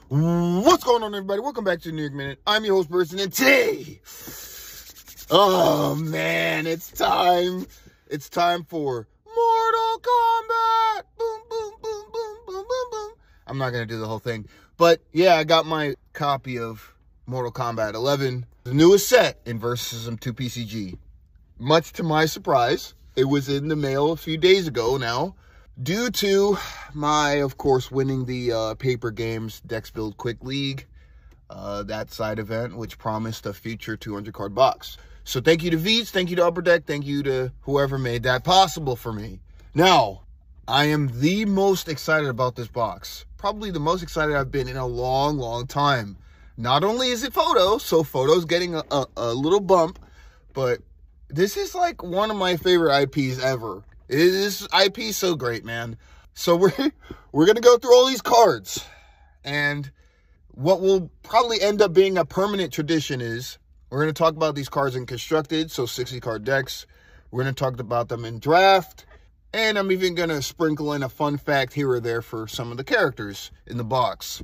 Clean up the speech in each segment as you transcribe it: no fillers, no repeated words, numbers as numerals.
What's going on, everybody? Welcome back to the New York Minute. I'm your host, Burson, and today, oh man, it's time. It's time for Mortal Kombat. Boom, boom, boom, boom, boom, boom, boom. I'm not gonna do the whole thing, but yeah, I got my copy of Mortal Kombat 11, the newest set in Versysm 2 PCG. Much to my surprise, it was in the mail a few days ago now. Due to my, of course, winning the Paper Games Dex Build Quick League, that side event, which promised a future 200 card box. So thank you to Veets, thank you to Upper Deck, thank you to whoever made that possible for me. Now, I am the most excited about this box. Probably the most excited I've been in a long, long time. Not only is it Photo, so Photo's getting a little bump, but this is like one of my favorite IPs ever. This IP is so great, man. So we're going to go through all these cards. And what will probably end up being a permanent tradition is we're going to talk about these cards in Constructed, so 60 card decks. We're going to talk about them in Draft. And I'm even going to sprinkle in a fun fact here or there for some of the characters in the box.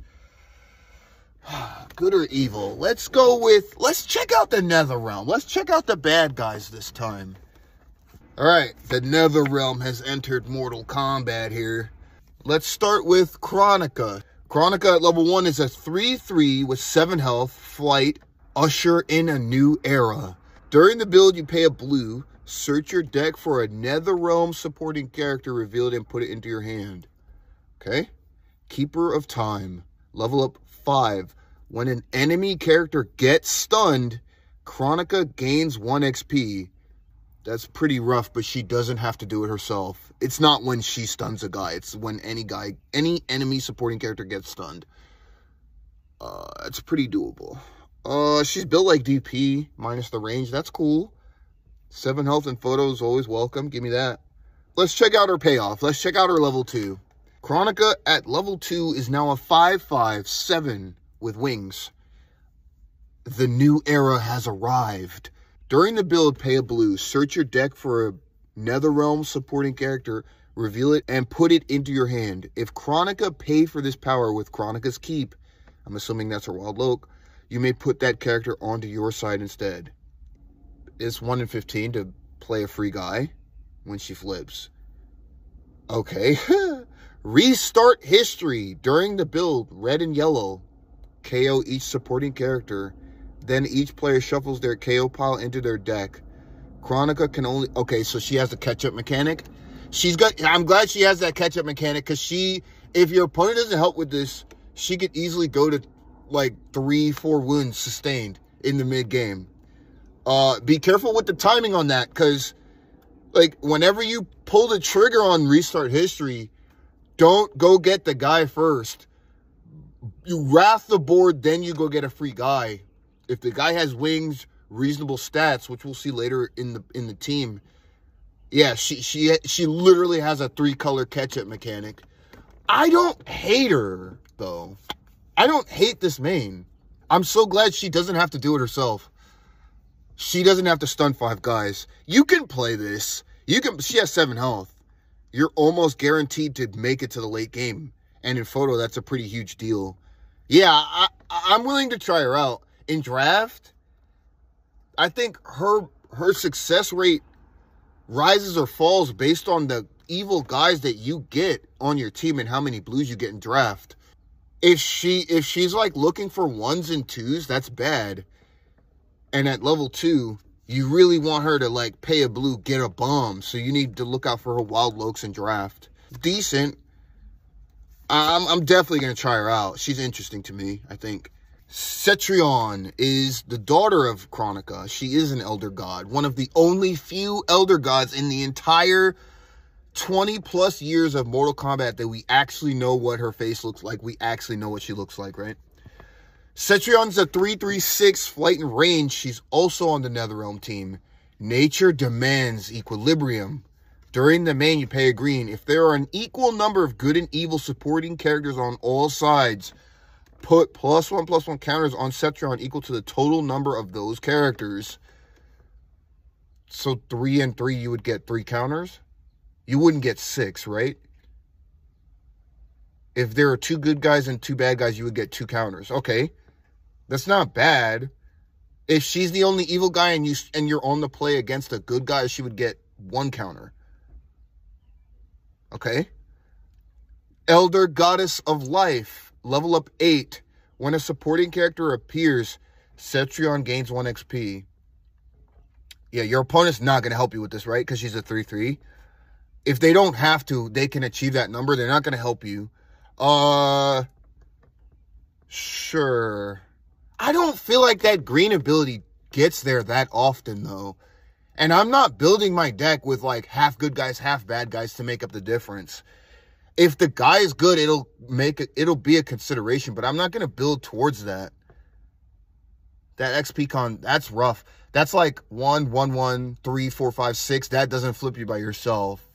Good or evil? Let's check out the Netherrealm. Let's check out the bad guys this time. Alright, the Netherrealm has entered Mortal Kombat here. Let's start with Kronika. Kronika at level 1 is a 3/3 with 7 health, flight, usher in a new era. During the build, you pay a blue. Search your deck for a Netherrealm supporting character, reveal it, and put it into your hand. Okay? Keeper of Time. Level up 5. When an enemy character gets stunned, Kronika gains 1 XP. That's pretty rough, but she doesn't have to do it herself. It's not when she stuns a guy. It's when any enemy supporting character gets stunned. It's pretty doable. She's built like DP, minus the range. That's cool. 7 health and Photo is always welcome. Give me that. Let's check out her payoff. Let's check out her level 2. Kronika at level 2 is now a 5/5/7 with wings. The new era has arrived. During the build, pay a blue. Search your deck for a Netherrealm supporting character, reveal it, and put it into your hand. If Kronika paid for this power with Kronika's Keep, I'm assuming that's her Wild Loke, you may put that character onto your side instead. It's 1 in 15 to play a free guy when she flips. Okay. Restart history. During the build, red and yellow, KO each supporting character. Then each player shuffles their KO pile into their deck. Kronika can only... Okay, so she has the catch-up mechanic. I'm glad she has that catch-up mechanic, because if your opponent doesn't help with this, she could easily go to, like, 3-4 wounds sustained in the mid-game. Be careful with the timing on that, because, like, whenever you pull the trigger on Restart History, don't go get the guy first. You wrath the board, then you go get a free guy. If the guy has wings, reasonable stats, which we'll see later in the team, yeah, she literally has a 3-color catch-up mechanic. I don't hate her, though. I don't hate this main. I'm so glad she doesn't have to do it herself. She doesn't have to stun 5 guys. You can play this. She has 7 health. You're almost guaranteed to make it to the late game. And in Photo, that's a pretty huge deal. Yeah, I'm willing to try her out. In Draft, I think her success rate rises or falls based on the evil guys that you get on your team and how many blues you get in Draft. If she's like looking for 1s and 2s, that's bad. And at level 2, you really want her to like pay a blue, get a bomb. So you need to look out for her Wild Lokes in Draft. Decent. I'm definitely going to try her out. She's interesting to me, I think. Cetrion is the daughter of Kronika. She is an Elder God. One of the only few Elder Gods in the entire 20-plus years of Mortal Kombat that we actually know what her face looks like. We actually know what she looks like, right? Cetrion's a 3/3/6 flight and range. She's also on the Netherrealm team. Nature demands equilibrium. During the main, you pay a green. If there are an equal number of good and evil supporting characters on all sides, put +1/+1 counters on Cetrion equal to the total number of those characters. So 3 and 3, you would get 3 counters? You wouldn't get 6, right? If there are 2 good guys and 2 bad guys, you would get 2 counters. Okay, that's not bad. If she's the only evil guy and you're on the play against a good guy, she would get 1 counter. Okay. Elder Goddess of Life, level up 8. When a supporting character appears, Cetrion gains 1 XP. Yeah, your opponent's not going to help you with this, right? Because she's a 3/3. If they don't have to, they can achieve that number. They're not going to help you. Sure. I don't feel like that green ability gets there that often, though. And I'm not building my deck with, like, half good guys, half bad guys to make up the difference. If the guy is good, it'll be a consideration, but I'm not going to build towards that. That XP con, that's rough. That's like 1, 1, 1, 3, 4, 5, 6. That doesn't flip you by yourself.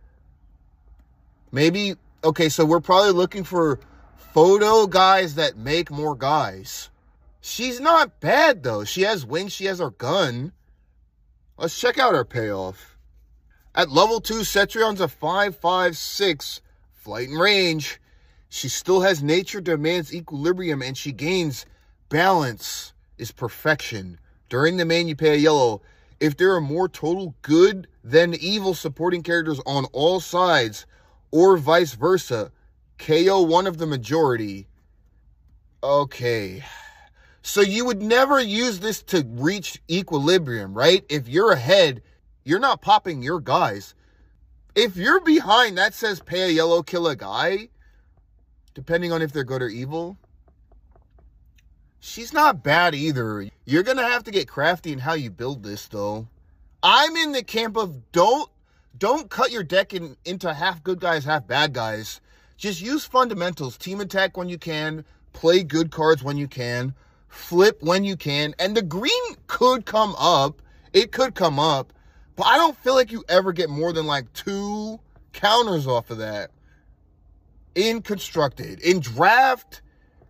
Maybe, okay, so we're probably looking for photo guys that make more guys. She's not bad, though. She has wings. She has her gun. Let's check out her payoff. At level 2, Cetrion's a 5/5/6 flight and range. She still has nature demands equilibrium, and she gains balance is perfection. During the main, you pay a yellow. If there are more total good than evil supporting characters on all sides, or vice versa, KO one of the majority. Okay. So you would never use this to reach equilibrium, right? If you're ahead, you're not popping your guys. If you're behind, that says pay a yellow, kill a guy, depending on if they're good or evil. She's not bad either. You're going to have to get crafty in how you build this, though. I'm in the camp of don't cut your deck into half good guys, half bad guys. Just use fundamentals. Team attack when you can. Play good cards when you can. Flip when you can. And the green could come up. It could come up. But I don't feel like you ever get more than like 2 counters off of that. In Constructed. In Draft,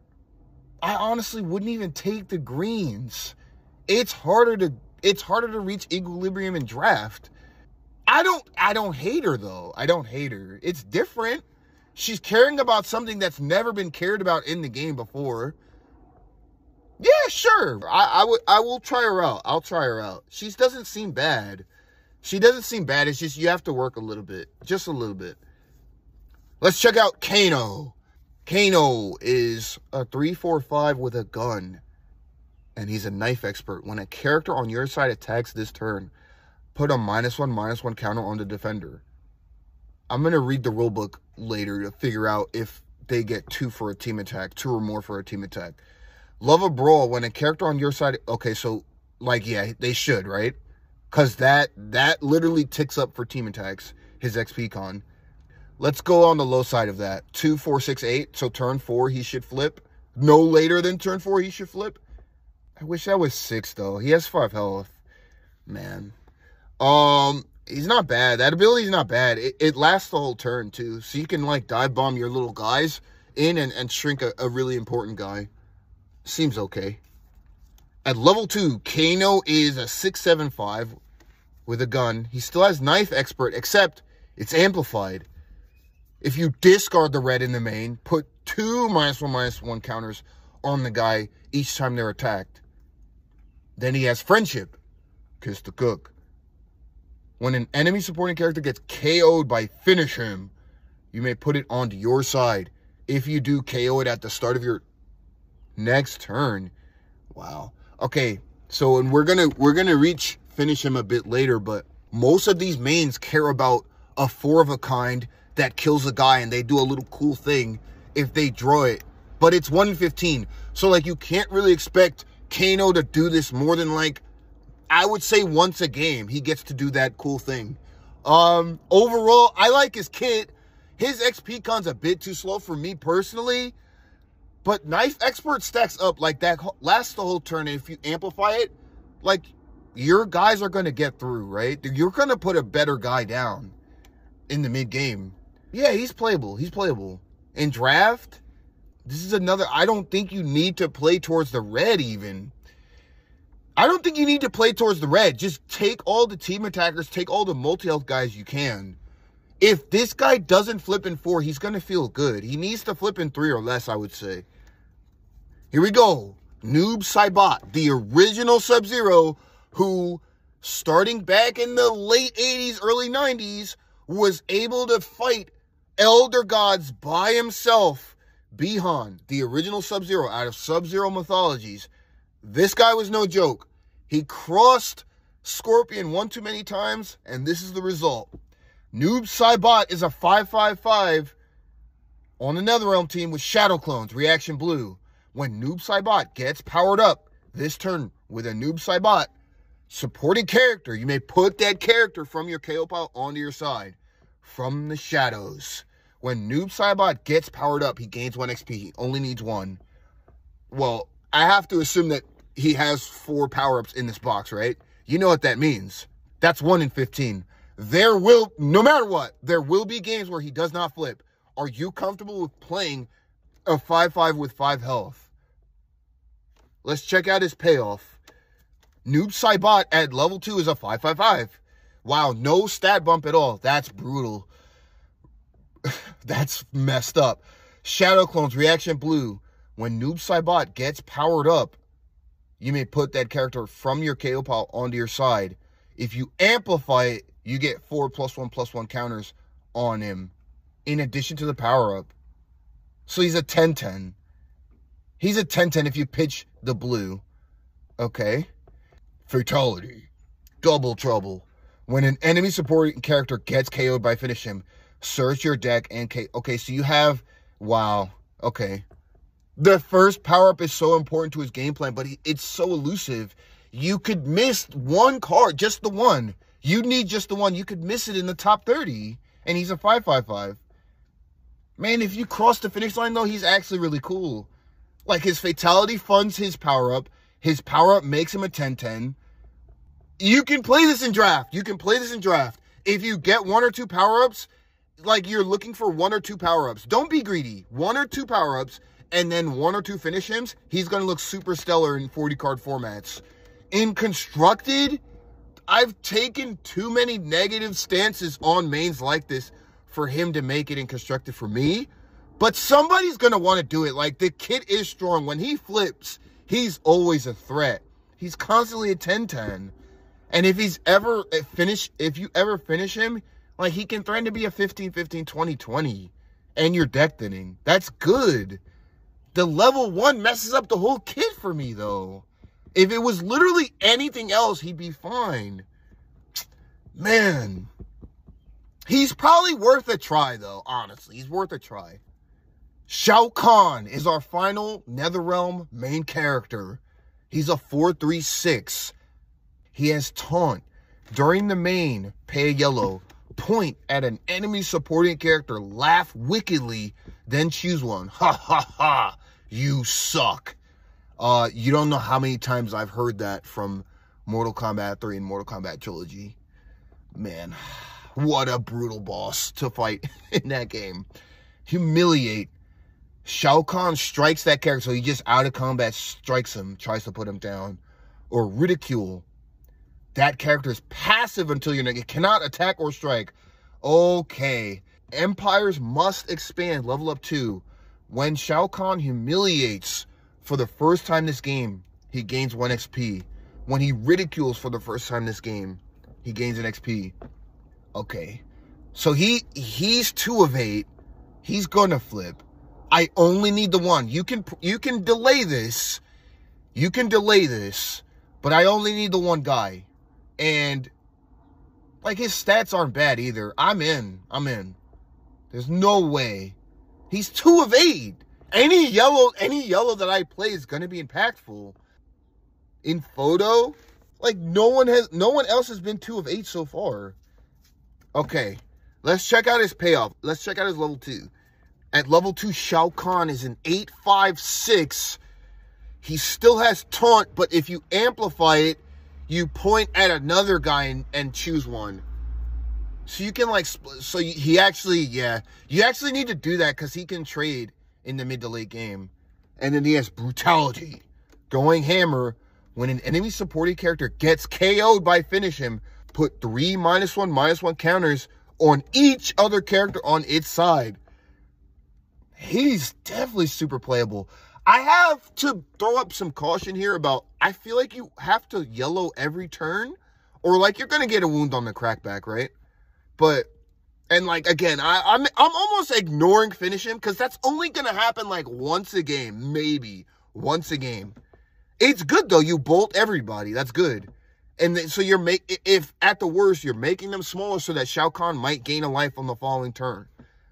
I honestly wouldn't even take the greens. It's harder to reach equilibrium in Draft. I don't hate her, though. I don't hate her. It's different. She's caring about something that's never been cared about in the game before. Yeah, sure. I will try her out. I'll try her out. She doesn't seem bad. She doesn't seem bad. It's just you have to work a little bit. Just a little bit. Let's check out Kano. Kano is a 3/4/5 with a gun. And he's a knife expert. When a character on your side attacks this turn, put a -1/-1 counter on the defender. I'm going to read the rulebook later to figure out if they get 2 for a team attack, 2 or more for a team attack. Love a Brawl, when a character on your side... Okay, so, like, yeah, they should, right? Because that literally ticks up for team attacks, his XP con. Let's go on the low side of that. 2, 4, 6, 8. So turn 4, he should flip. No later than turn 4, he should flip. I wish that was 6, though. He has 5 health. Man. He's not bad. That ability's not bad. It lasts the whole turn, too. So you can, like, dive bomb your little guys in and shrink a really important guy. Seems okay. At level 2, Kano is a 6/7/5 with a gun. He still has Knife Expert, except it's amplified. If you discard the red in the main, put 2 -1/-1 counters on the guy each time they're attacked. Then he has Friendship. Kiss the cook. When an enemy supporting character gets KO'd by Finish Him, you may put it onto your side. If you do, KO it at the start of your next turn. Wow. Okay, so and we're gonna reach Finish Him a bit later, but most of these mains care about a 4 of a kind that kills a guy, and they do a little cool thing if they draw it. But it's 1 in 15, so like you can't really expect Kano to do this more than like, I would say once a game he gets to do that cool thing. Overall, I like his kit. His XP con's a bit too slow for me personally. But Knife Expert stacks up like that, lasts the whole turn, and if you amplify it, like, your guys are going to get through, right? You're going to put a better guy down in the mid-game. Yeah, he's playable. He's playable. In Draft, this is another... I don't think you need to play towards the red, even. I don't think you need to play towards the red. Just take all the team attackers, take all the multi-health guys you can. If this guy doesn't flip in 4, he's going to feel good. He needs to flip in 3 or less, I would say. Here we go. Noob Saibot, the original Sub-Zero, who, starting back in the late 80s, early 90s, was able to fight Elder Gods by himself. Bihan, the original Sub-Zero out of Sub-Zero mythologies. This guy was no joke. He crossed Scorpion one too many times, and this is the result. Noob Saibot is a 5/5/5 on the NetherRealm team with Shadow Clones, Reaction Blue. When Noob Saibot gets powered up this turn with a Noob Saibot supporting character, you may put that character from your KO pile onto your side from the shadows. When Noob Saibot gets powered up, he gains 1 XP. He only needs 1. Well, I have to assume that he has 4 power-ups in this box, right? You know what that means. That's 1 in 15. There will, no matter what, there will be games where he does not flip. Are you comfortable with playing a 5/5 with 5 health? Let's check out his payoff. Noob Saibot at level 2 is a 5/5/5. Wow, no stat bump at all. That's brutal. That's messed up. Shadow Clones, Reaction Blue. When Noob Saibot gets powered up, you may put that character from your KO pile onto your side. If you amplify it, you get 4 +1/+1 counters on him, in addition to the power-up. So he's a 10/10. He's a 10/10 if you pitch the blue. Okay. Fatality. Double trouble. When an enemy supporting character gets KO'd by finish him, search your deck and KO. Okay, so you have... Wow. Okay. The first power-up is so important to his game plan, but it's so elusive. You could miss one card, just the one. You need just the one. You could miss it in the top 30, and he's a 5/5/5. Man, if you cross the finish line, though, he's actually really cool. Like, his Fatality funds his power-up. His power-up makes him a 10/10. You can play this in draft. You can play this in draft. If you get 1 or 2 power-ups, like you're looking for 1 or 2 power-ups. Don't be greedy. 1 or 2 power-ups, and then 1 or 2 finish hims. He's going to look super stellar in 40-card formats. In Constructed, I've taken too many negative stances on mains like this for him to make it in Constructed for me. But somebody's going to want to do it. Like, the kid is strong. When he flips, he's always a threat. He's constantly a 10/10. And if you ever finish him, like, he can threaten to be a 15-15, 20-20. And you're deck thinning. That's good. The level 1 messes up the whole kit for me, though. If it was literally anything else, he'd be fine. Man. He's probably worth a try, though, honestly. He's worth a try. Shao Kahn is our final NetherRealm main character. He's a 4/3/6. He has Taunt. During the main, pay a yellow. Point at an enemy supporting character. Laugh wickedly, then choose one. Ha ha ha. You suck. You don't know how many times I've heard that from Mortal Kombat 3 and Mortal Kombat Trilogy. Man, what a brutal boss to fight in that game. Humiliate. Shao Kahn strikes that character, so he just out of combat strikes him, tries to put him down. Or ridicule. That character is passive until you're it cannot attack or strike. Okay. Empires must expand, level up 2. When Shao Kahn humiliates for the first time this game, he gains 1 XP. When he ridicules for the first time this game, he gains an XP. Okay. So he's 2 of 8. He's gonna flip. I only need the 1. You can delay this. You can delay this. But I only need the 1 guy. And, like, his stats aren't bad either. I'm in. There's no way. He's 2 of 8. Any yellow that I play is going to be impactful. In photo, like, no one else has been 2 of 8 so far. Okay. Let's check out his payoff. Let's check out his level 2. At level 2, Shao Kahn is an 8/5/6. He still has Taunt, but if you amplify it, you point at another guy and choose one. So you can, like, so he actually, yeah. You actually need to do that because he can trade in the mid to late game. And then he has Brutality. Going Hammer. When an enemy supporting character gets KO'd by finish him, put 3 -1/-1 counters on each other character on its side. He's definitely super playable. I have to throw up some caution here about, I feel like you have to yellow every turn, or like you're going to get a wound on the crackback, right? But, and like, again, I'm almost ignoring finish him, because that's only going to happen like once a game, maybe once a game. It's good though, you bolt everybody, that's good. And then, so if at the worst, you're making them smaller so that Shao Kahn might gain a life on the following turn.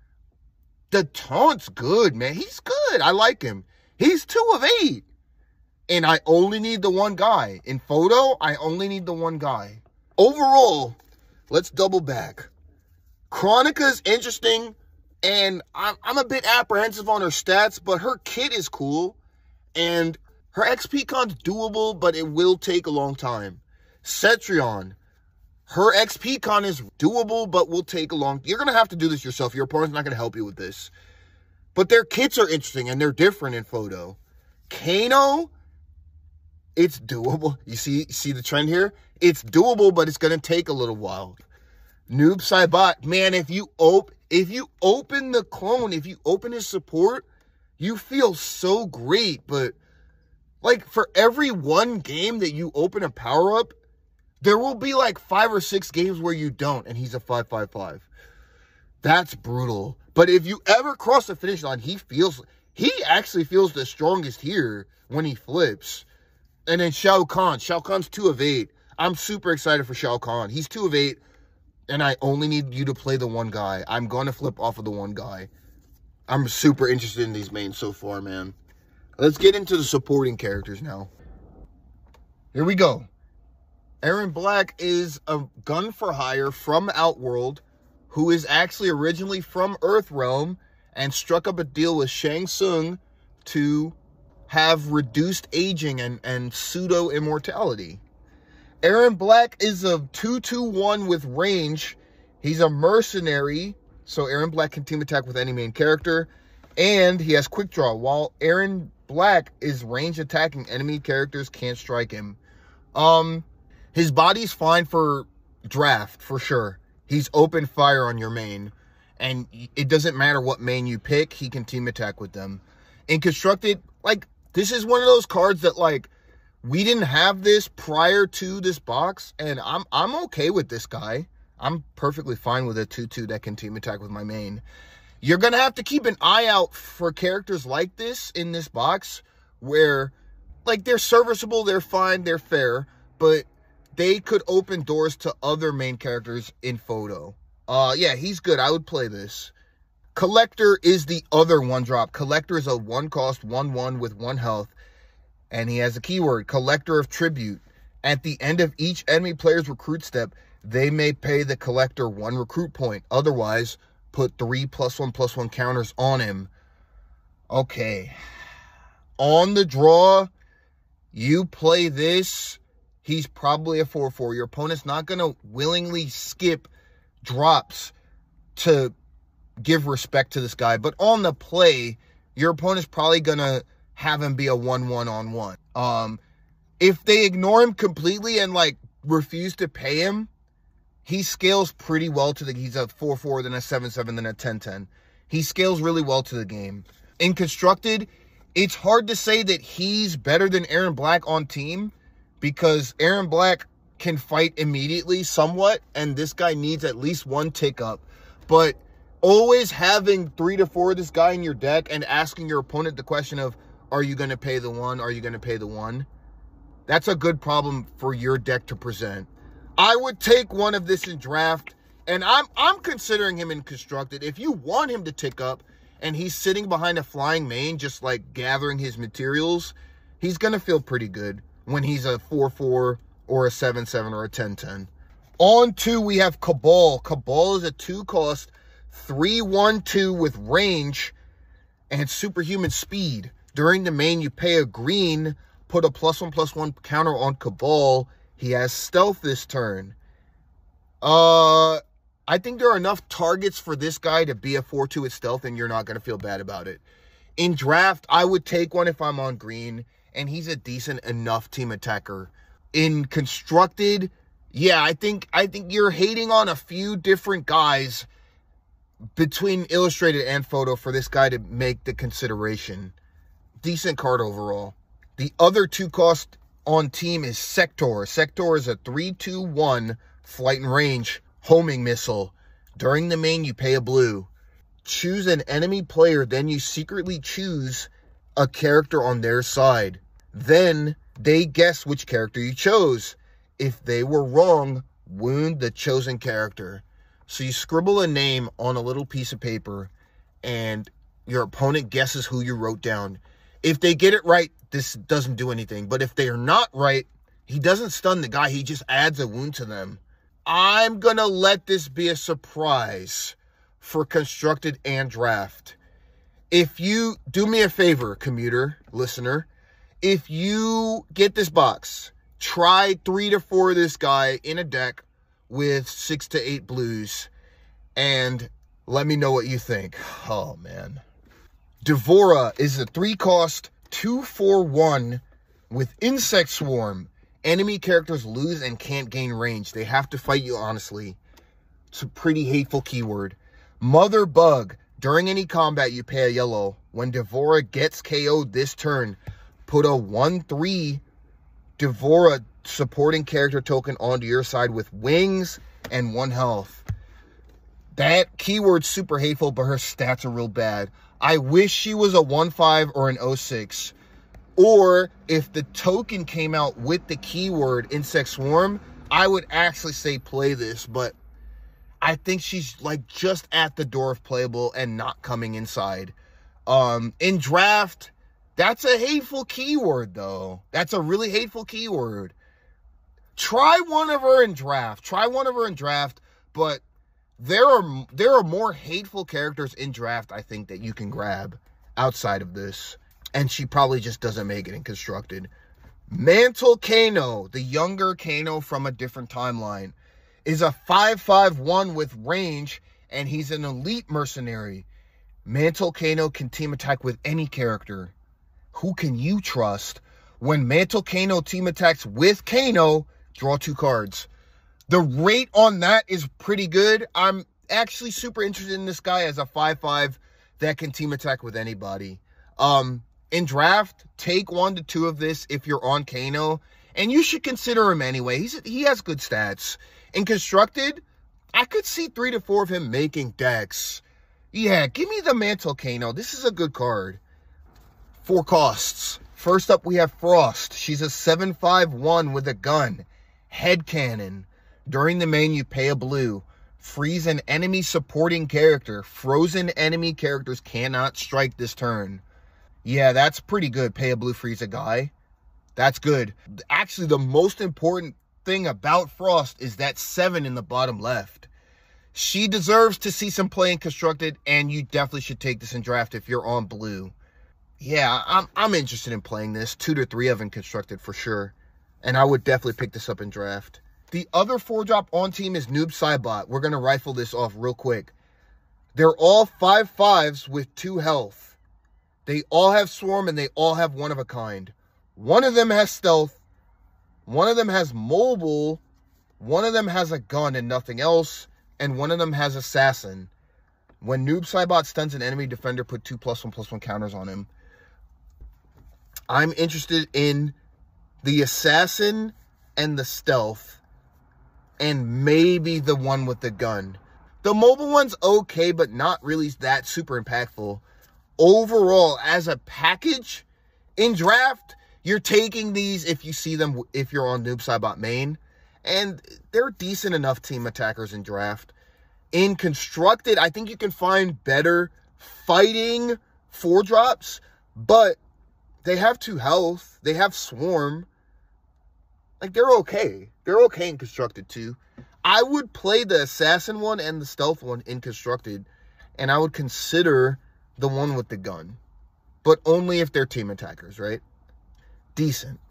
The taunt's good, man. He's good. I like him. He's 2 of 8. And I only need the one guy. In photo, I only need the one guy. Overall, let's double back. Kronika's interesting, and I'm a bit apprehensive on her stats, but her kit is cool. And her XP con's doable, but it will take a long time. Cetrion. Her XP con is doable, but will take a long... You're going to have to do this yourself. Your opponent's not going to help you with this. But their kits are interesting, and they're different in photo. Kano, it's doable. You see the trend here? It's doable, but it's going to take a little while. Noob Saibot, man, if you open the clone, if you open his support, you feel so great. But, like, for every one game that you open a power-up, there will be like 5 or 6 games where you don't, and he's a 5/5/5. That's brutal. But if you ever cross the finish line, he actually feels the strongest here when he flips. And then Shao Kahn. Shao Kahn's 2 of 8. I'm super excited for Shao Kahn. He's 2 of 8, and I only need you to play the one guy. I'm going to flip off of the one guy. I'm super interested in these mains so far, man. Let's get into the supporting characters now. Here we go. Erron Black is a gun for hire from Outworld, who is actually originally from Earthrealm and struck up a deal with Shang Tsung to have reduced aging and pseudo-immortality. Erron Black is a 2/2/1 with range. He's a mercenary, so Erron Black can team attack with any main character, and he has quick draw. While Erron Black is range attacking, enemy characters can't strike him. His body's fine for draft, for sure. He's open fire on your main. And it doesn't matter what main you pick, he can team attack with them. In Constructed, like, this is one of those cards that, like, we didn't have this prior to this box. And I'm okay with this guy. I'm perfectly fine with a 2/2 that can team attack with my main. You're going to have to keep an eye out for characters like this in this box where, like, they're serviceable, they're fine, they're fair, but they could open doors to other main characters in photo. Yeah, he's good. I would play this. Collector is the other 1-drop. Collector is a 1-cost, 1/1 with 1 health. And he has a keyword, Collector of Tribute. At the end of each enemy player's recruit step, they may pay the collector 1 recruit point. Otherwise, put 3 +1/+1 counters on him. Okay. On the draw, you play this. He's probably a 4/4. Your opponent's not going to willingly skip drops to give respect to this guy. But on the play, your opponent's probably going to have him be a 1/1/1. If they ignore him completely and, like, refuse to pay him, he scales pretty well to he's a 4/4, then a 7/7, then a 10/10. He scales really well to the game. In Constructed, it's hard to say that he's better than Erron Black on team, because Erron Black can fight immediately somewhat, and this guy needs at least 1 tick up. But always having 3 to 4 of this guy in your deck and asking your opponent the question of, are you going to pay the 1? Are you going to pay the 1? That's a good problem for your deck to present. I would take one of this in draft, and I'm considering him in Constructed. If you want him to tick up and he's sitting behind a flying main just like gathering his materials, he's going to feel pretty good when he's a 4/4 or a 7/7 or a 10/10. On 2, we have Cabal. Cabal is a 2-cost, 3/1/2 with range and superhuman speed. During the main, you pay a green, put a +1/+1 counter on Cabal. He has stealth this turn. I think there are enough targets for this guy to be a 4/2 with stealth, and you're not going to feel bad about it. In draft, I would take one if I'm on green, and he's a decent enough team attacker. In Constructed, Yeah, I think you're hating on a few different guys between illustrated and photo for this guy to make the consideration. Decent card overall. The other 2 cost on team is Sector. Sector is a 3/2/1 flight and range homing missile. During the main, you pay a blue. Choose an enemy player, then you secretly choose a character on their side. Then they guess which character you chose. If they were wrong, wound the chosen character. So you scribble a name on a little piece of paper, and your opponent guesses who you wrote down. If they get it right, this doesn't do anything. But if they are not right, he doesn't stun the guy. He just adds a wound to them. I'm going to let this be a surprise for Constructed and Draft. If you do me a favor, commuter, listener, if you get this box, try 3 to 4 of this guy in a deck with 6 to 8 blues, and let me know what you think. Oh, man. Devora is a 3 cost, 2/4/1 with Insect Swarm. Enemy characters lose and can't gain range. They have to fight you honestly. It's a pretty hateful keyword. Mother Bug. During any combat, you pay a yellow. When Devora gets KO'd this turn, put a 1/3 Devora supporting character token onto your side with wings and 1 health. That keyword's super hateful, but her stats are real bad. I wish she was a 1/5 or an 0/6. Or if the token came out with the keyword Insect Swarm, I would actually say play this, but I think she's like just at the door of playable and not coming inside. In Draft, that's a hateful keyword though. That's a really hateful keyword. Try one of her in Draft. Try one of her in Draft, but there are more hateful characters in Draft, I think, that you can grab outside of this. And she probably just doesn't make it in Constructed. Mantle Kano, the younger Kano from a different timeline, is a 5/5/1 with range, and he's an elite mercenary. Mantle Kano can team attack with any character. Who can you trust? When Mantle Kano team attacks with Kano, draw 2 cards. The rate on that is pretty good. I'm actually super interested in this guy as a 5/5 that can team attack with anybody. In Draft, take 1 to 2 of this if you're on Kano, and you should consider him anyway. He has good stats. In Constructed, I could see 3 to 4 of him making decks. Yeah, give me the Mantle Kano. This is a good card. 4 costs. First up, we have Frost. She's a 7/5/1 with a gun. Head cannon. During the main, you pay a blue. Freeze an enemy supporting character. Frozen enemy characters cannot strike this turn. Yeah, that's pretty good. Pay a blue, freeze a guy. That's good. Actually, the most important thing about Frost is that 7 in the bottom left. She deserves to see some play in Constructed, and you definitely should take this in Draft if you're on blue. Yeah, I'm interested in playing this. 2 to 3 of in Constructed for sure. And I would definitely pick this up in Draft. The other 4-drop on team is Noob Saibot. We're going to rifle this off real quick. They're all 5/5s with 2 health. They all have Swarm, and they all have one of a kind. One of them has Stealth. One of them has Mobile. One of them has a gun and nothing else. And one of them has Assassin. When Noob Saibot stuns an enemy defender, put 2 +1/+1 counters on him. I'm interested in the Assassin and the Stealth, and maybe the one with the gun. The mobile one's okay, but not really that super impactful. Overall, as a package, in Draft, you're taking these if you see them, if you're on Noob Saibot main, and they're decent enough team attackers in Draft. In Constructed, I think you can find better fighting 4-drops, but they have 2 health. They have Swarm. Like, they're okay. They're okay in Constructed, too. I would play the Assassin one and the Stealth one in Constructed, and I would consider the one with the gun. But only if they're team attackers, right? Decent.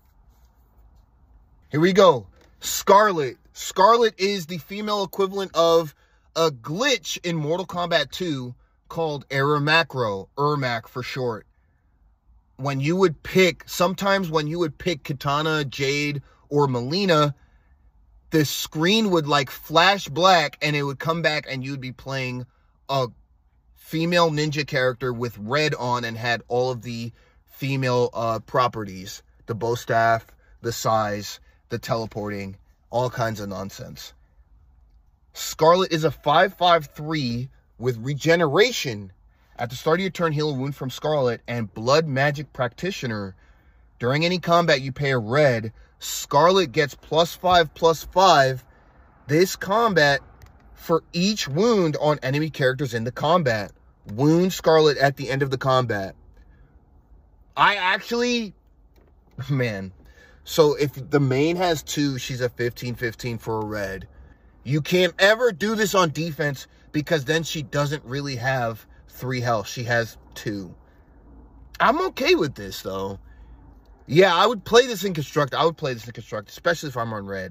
Here we go. Scarlet. Scarlet is the female equivalent of a glitch in Mortal Kombat 2 called Error Macro, Ermac for short. When you would pick, sometimes when you would pick Kitana, Jade, or Melina, the screen would like flash black and it would come back and you'd be playing a female ninja character with red on and had all of the female properties. The bow staff, the size, the teleporting, all kinds of nonsense. Scarlet is a 5/5/3 with regeneration. At the start of your turn, heal a wound from Scarlet and Blood Magic Practitioner. During any combat, you pay a red. Scarlet gets +5/+5 this combat for each wound on enemy characters in the combat. Wound Scarlet at the end of the combat. I actually, man, so if the main has 2, she's a 15/15 for a red. You can't ever do this on defense because then she doesn't really have 3 health. She has 2. I'm okay with this, though. Yeah, I would play this in Construct. I would play this in Construct, especially if I'm on red.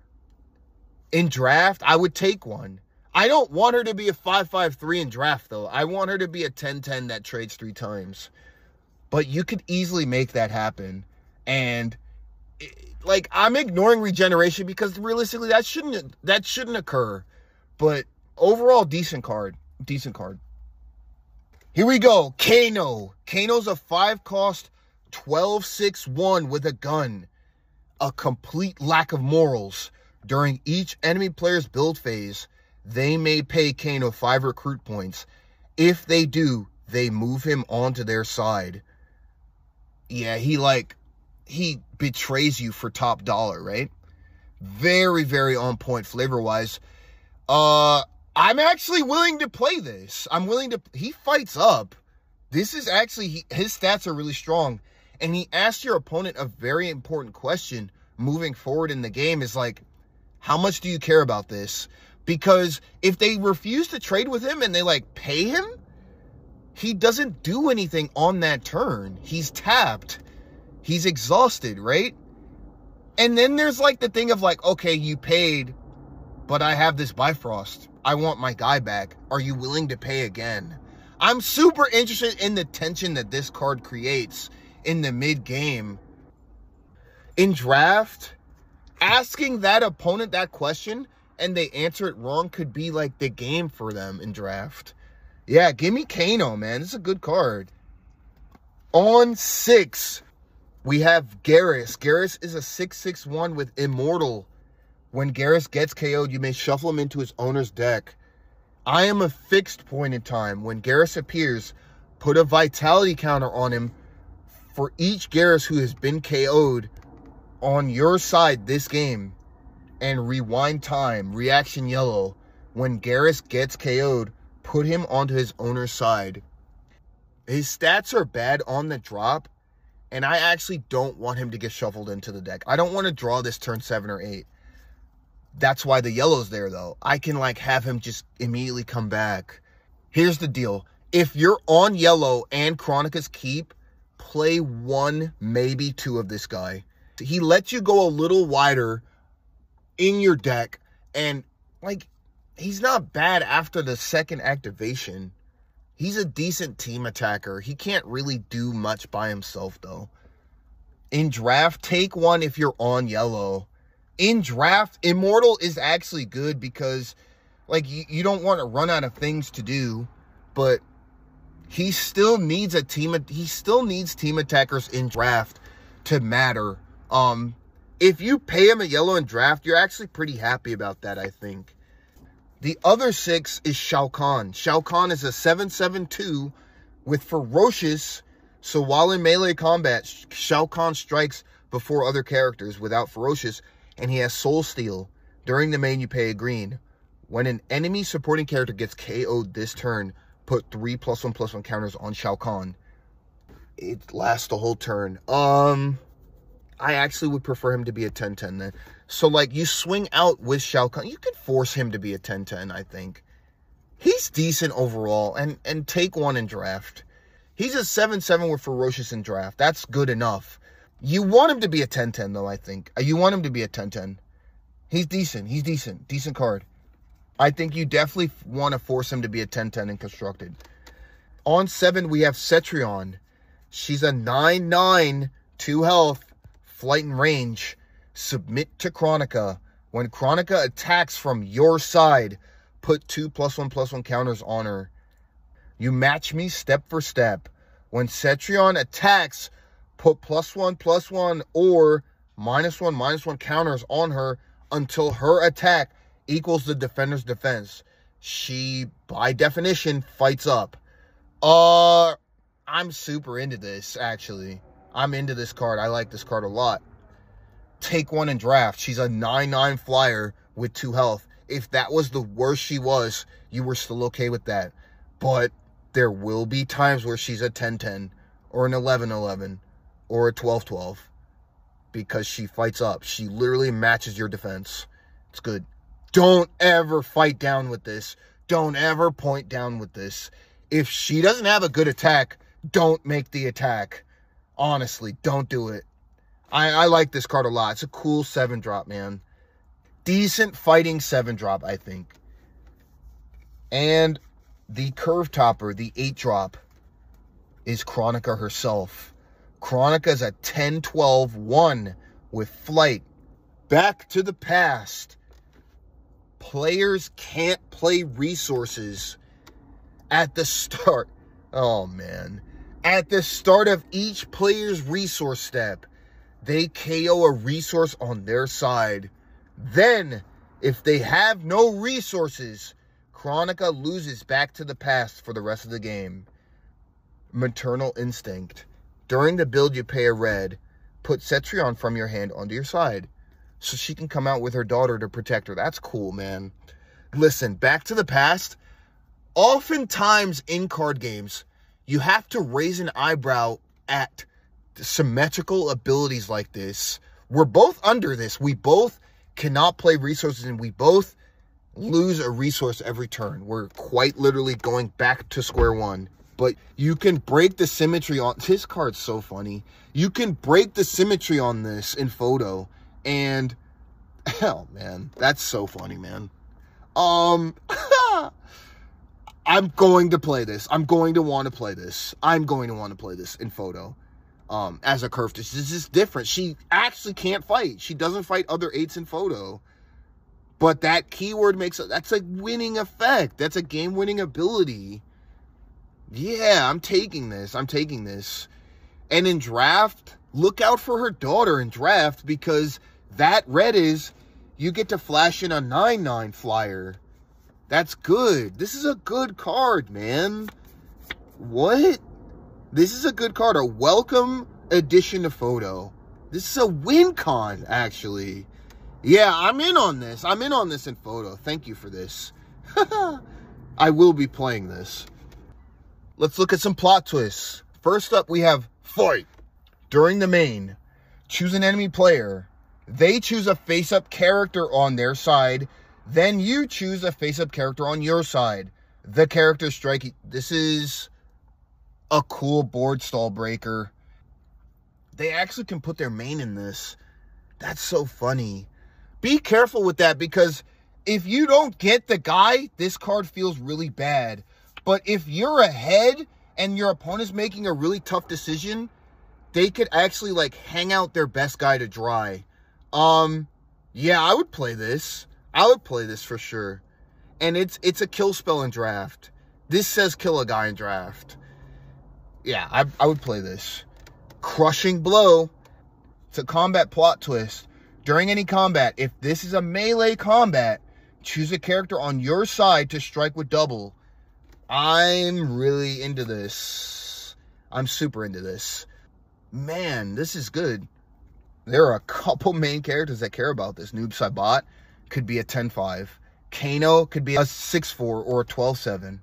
In Draft, I would take one. I don't want her to be a 5/5/3 in Draft, though. I want her to be a 10/10 that trades 3 times. But you could easily make that happen. And, like, I'm ignoring regeneration because realistically, that shouldn't occur. But overall, decent card. Decent card. Here we go. Kano. Kano's a 5-cost 12/6/1 with a gun. A complete lack of morals. During each enemy player's build phase, they may pay Kano 5 recruit points. If they do, they move him onto their side. Yeah, he betrays you for top dollar, right? Very, very on point flavor-wise. I'm actually willing to play this. He fights up. This is actually, his stats are really strong. And he asks your opponent a very important question moving forward in the game is like, how much do you care about this? Because if they refuse to trade with him and they like pay him, he doesn't do anything on that turn. He's tapped. He's exhausted, right? And then there's like the thing of like, okay, you paid, but I have this Bifrost. I want my guy back. Are you willing to pay again? I'm super interested in the tension that this card creates in the mid-game. In Draft, asking that opponent that question and they answer it wrong could be like the game for them in Draft. Yeah, give me Kano, man. This is a good card. On 6, we have Garrus. Garrus is a 6/6/1 with Immortal. When Garrus gets KO'd, you may shuffle him into his owner's deck. I am a fixed point in time. When Garrus appears, put a vitality counter on him for each Garrus who has been KO'd on your side this game. And rewind time, reaction yellow. When Garrus gets KO'd, put him onto his owner's side. His stats are bad on the drop, and I actually don't want him to get shuffled into the deck. I don't want to draw this turn 7 or 8. That's why the yellow's there, though. I can, like, have him just immediately come back. Here's the deal. If you're on yellow and Kronika's Keep, play 1, maybe 2 of this guy. He lets you go a little wider in your deck, and, like, he's not bad after the second activation. He's a decent team attacker. He can't really do much by himself, though. In Draft, take 1 if you're on yellow. In Draft, Immortal is actually good because, like, you don't want to run out of things to do, but he still needs team attackers in Draft to matter. If you pay him a yellow in Draft, you're actually pretty happy about that, I think. The other 6 is Shao Kahn. Shao Kahn is a 7/7/2 with Ferocious, so while in melee combat, Shao Kahn strikes before other characters without Ferocious, and he has Soul Steal. During the main, you pay a green. When an enemy supporting character gets KO'd this turn, put 3 +1/+1 counters on Shao Kahn. It lasts the whole turn. I actually would prefer him to be a 10/10 then. So, like, you swing out with Shao Kahn. You could force him to be a 10/10, I think. He's decent overall, and take 1 in Draft. He's a 7/7 with Ferocious in Draft. That's good enough. You want him to be a 10/10, though, I think. You want him to be a 10/10. He's decent. He's decent. Decent card. I think you definitely want to force him to be a 10/10 in Constructed. On 7, we have Cetrion. She's a 9/9, 2 health, flight and range. Submit to Kronika. When Kronika attacks from your side, put 2 +1/+1 counters on her. You match me step for step. When Cetrion attacks, put +1/+1 or -1/-1 counters on her until her attack equals the defender's defense. She, by definition, fights up. I'm super into this, actually. I'm into this card. I like this card a lot. Take 1 in draft. She's a 9/9 flyer with 2 health. If that was the worst she was, you were still okay with that. But there will be times where she's a 10/10 or an 11/11 or a 12/12 because she fights up. She literally matches your defense. It's good. Don't ever fight down with this. Don't ever point down with this. If she doesn't have a good attack, don't make the attack. Honestly, don't do it. I like this card a lot. It's a cool 7-drop, man. Decent fighting 7-drop, I think. And the curve topper, the 8-drop, is Kronika herself. Kronika's a 10/12/1 with flight. Back to the past. Players can't play resources at the start. Oh, man. At the start of each player's resource step, they KO a resource on their side. Then, if they have no resources, Kronika loses back to the past for the rest of the game. Maternal Instinct. During the build, you pay a red. Put Cetrion from your hand onto your side so she can come out with her daughter to protect her. That's cool, man. Listen, back to the past. Oftentimes in card games, you have to raise an eyebrow at symmetrical abilities like this. We're both under this. We both cannot play resources, and we both lose a resource every turn. We're quite literally going back to square one. But you can break the symmetry on... This card's so funny. You can break the symmetry on this in photo. And... hell, man. That's so funny, man. I'm going to play this. I'm going to want to play this. I'm going to want to play this in photo. As a curve. This is different. She actually can't fight. She doesn't fight other 8s in photo. But that keyword makes it... That's a winning effect. That's a game-winning ability. Yeah, I'm taking this. I'm taking this. And in draft, look out for her daughter in draft, because that red is, you get to flash in a 9/9 flyer. That's good. This is a good card, man. What? This is a good card. A welcome addition to photo. This is a win con, actually. Yeah, I'm in on this. I'm in on this in photo. Thank you for this. I will be playing this. Let's look at some plot twists. First up, we have fight. During the main, choose an enemy player. They choose a face-up character on their side. Then you choose a face-up character on your side. The character strike. This is a cool board stall breaker. They actually can put their main in this. That's so funny. Be careful with that, because if you don't get the guy, this card feels really bad. But if you're ahead and your opponent's making a really tough decision, they could actually, like, hang out their best guy to dry. Yeah, I would play this. I would play this for sure. And it's a kill spell in draft. This says kill a guy in draft. Yeah, I would play this. Crushing Blow. It's a combat plot twist. During any combat, if this is a melee combat, choose a character on your side to strike with double. I'm really into this. I'm super into this. Man, this is good. There are a couple main characters that care about this. Noob Saibot could be a 10/5. Kano could be a 6/4 or a 12/7.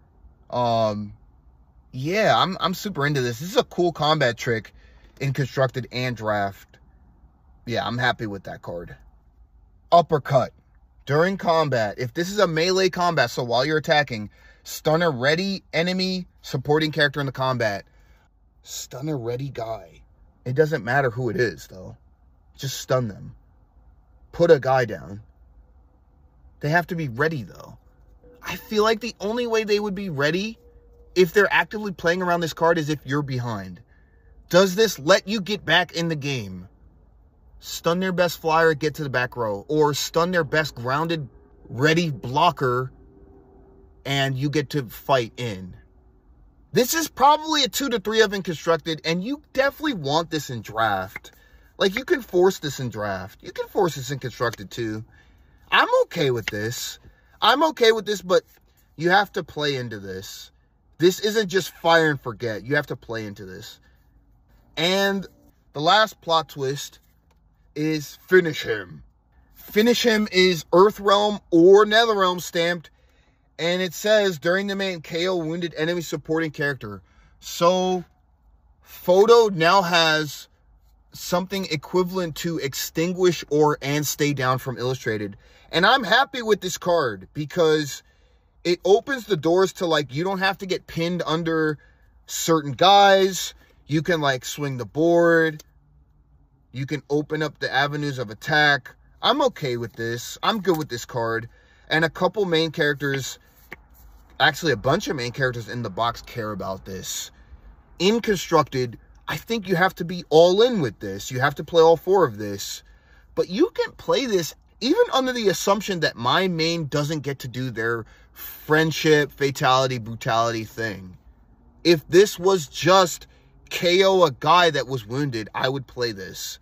Yeah, I'm super into this. This is a cool combat trick in Constructed and Draft. Yeah, I'm happy with that card. Uppercut. During combat, if this is a melee combat, so while you're attacking, stun a ready enemy supporting character in the combat. Stun a ready guy. It doesn't matter who it is, though. Just stun them. Put a guy down. They have to be ready, though. I feel like the only way they would be ready if they're actively playing around this card is if you're behind. Does this let you get back in the game? stun their best flyer, get to the back row, or stun their best grounded, ready blocker, and you get to fight in. This is probably a 2 to 3 of in constructed, and you definitely want this in draft. Like, you can force this in draft. You can force this in constructed too. I'm okay with this. I'm okay with this, but you have to play into this. This isn't just fire and forget. You have to play into this. And the last plot twist is Finish Him. Finish Him is Earthrealm or Netherrealm stamped. And it says, during the main, KO wounded enemy supporting character. So, Photo now has something equivalent to extinguish or and stay down from illustrated. And I'm happy with this card because it opens the doors to, like, you don't have to get pinned under certain guys. You can, like, swing the board. You can open up the avenues of attack. I'm okay with this. I'm good with this card. And a couple main characters, actually a bunch of main characters in the box care about this. In constructed, I think you have to be all in with this. You have to play all 4 of this. But you can play this even under the assumption that my main doesn't get to do their friendship, fatality, brutality thing. If this was just KO a guy that was wounded, I would play this.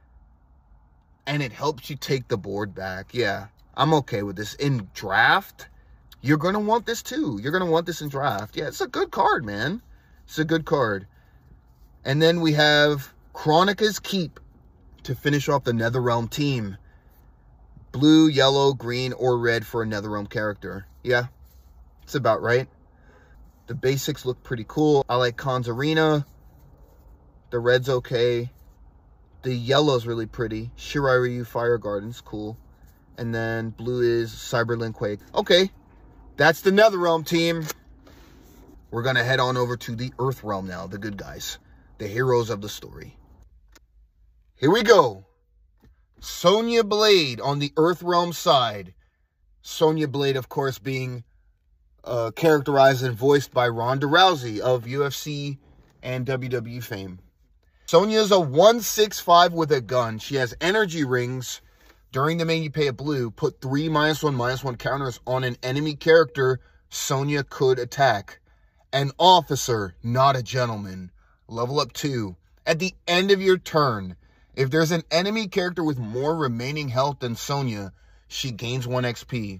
And it helps you take the board back. Yeah, I'm okay with this. In draft, you're going to want this too. You're going to want this in draft. Yeah, it's a good card, man. It's a good card. And then we have Kronika's Keep to finish off the Netherrealm team. Blue, yellow, green, or red for a Netherrealm character. Yeah, it's about right. The basics look pretty cool. I like Khan's Arena. The red's okay. The yellow's really pretty. Shirai Ryu Fire Garden's cool. And then blue is Cyberlink Quake. Okay, that's the Netherrealm team. We're going to head on over to the Earthrealm now, the good guys. The heroes of the story. Here we go. Sonya Blade on the Earthrealm side. Sonya Blade, of course, being characterized and voiced by Ronda Rousey of UFC and WWE fame. Sonya's a 1/6/5 with a gun. She has energy rings. During the main, you pay a blue. Put 3 -1/-1 counters on an enemy character Sonya could attack. An officer, not a gentleman. Level up 2. At the end of your turn, if there's an enemy character with more remaining health than Sonya, she gains 1 XP.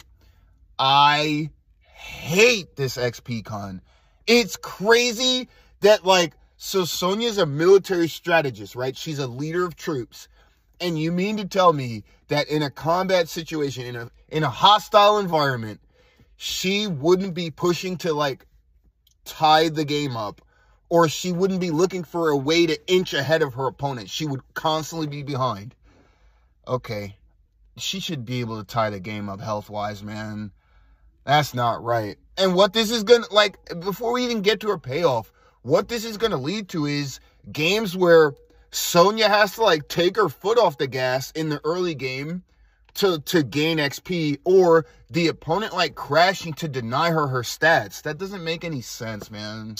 I hate this XP con. It's crazy that, like, so Sonya's a military strategist, right? She's a leader of troops. And you mean to tell me that in a combat situation, in a hostile environment, she wouldn't be pushing to, like, tie the game up, or she wouldn't be looking for a way to inch ahead of her opponent? She would constantly be behind. Okay, she should be able to tie the game up health-wise, man. That's not right. And what this is gonna, like, before we even get to her payoff, what this is gonna lead to is games where Sonya has to, like, take her foot off the gas in the early game to gain XP, or the opponent, like, crashing to deny her stats. That doesn't make any sense, man.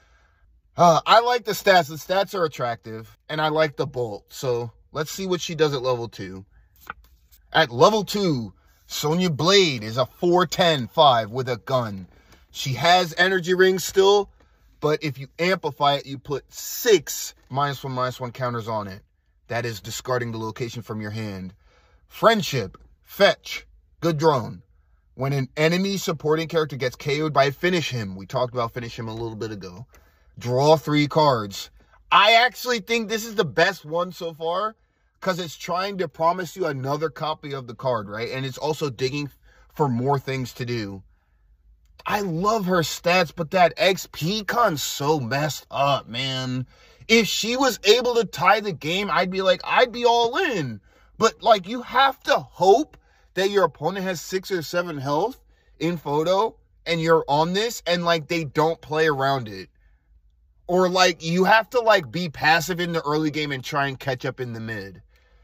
I like the stats. The stats are attractive, and I like the bolt. So let's see what she does at level 2. At level 2, Sonya Blade is a 4/10/5 with a gun. She has energy rings still, but if you amplify it, you put 6 -1/-1 counters on it. That is discarding the location from your hand. Friendship, fetch, good drone. When an enemy supporting character gets KO'd by Finish Him, we talked about Finish Him a little bit ago, draw 3 cards. I actually think this is the best one so far, because it's trying to promise you another copy of the card, right? And it's also digging for more things to do. I love her stats, but that XP con's so messed up, man. If she was able to tie the game, I'd be all in. But, like, you have to hope that your opponent has 6 or 7 health in photo, and you're on this, and, like, they don't play around it. Or, like, you have to, like, be passive in the early game and try and catch up in the mid.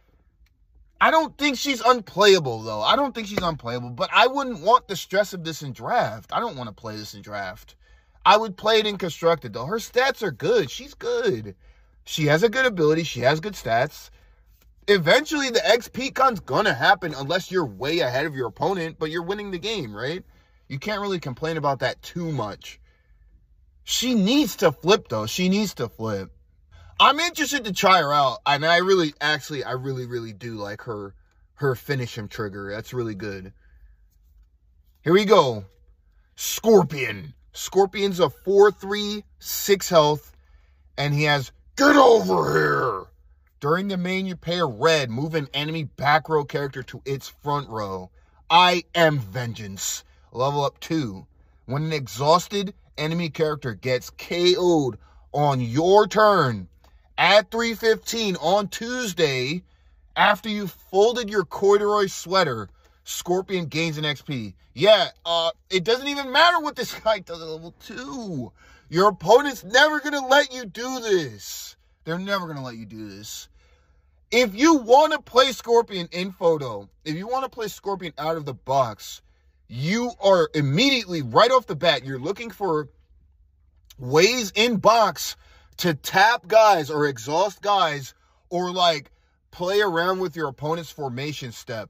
I don't think she's unplayable, though. I don't think she's unplayable, but I wouldn't want the stress of this in draft. I don't want to play this in draft. I would play it in constructed, though. Her stats are good. She's good. She has a good ability. She has good stats. Eventually, the XP con's gonna happen unless you're way ahead of your opponent, but you're winning the game, right? You can't really complain about that too much. She needs to flip, though. She needs to flip. I'm interested to try her out, and I really do like her finish him trigger. That's really good. Here we go. Scorpion. Scorpion's a 4/3, 6 health, and he has get over here. During the main, you pay a red. Move an enemy back row character to its front row. I am Vengeance. Level up 2. When an exhausted enemy character gets KO'd on your turn at 3:15 on Tuesday, after you folded your corduroy sweater, Scorpion gains an XP. Yeah, it doesn't even matter what this guy does at level 2. Your opponent's never going to let you do this. They're never going to let you do this. If you want to play Scorpion in photo, if you want to play Scorpion out of the box, you are immediately, right off the bat, you're looking for ways in box to tap guys or exhaust guys or like play around with your opponent's formation step.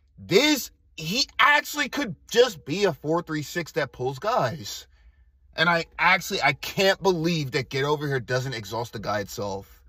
He actually could just be a 4/3/6 that pulls guys. And I can't believe that Get Over Here doesn't exhaust the guy itself.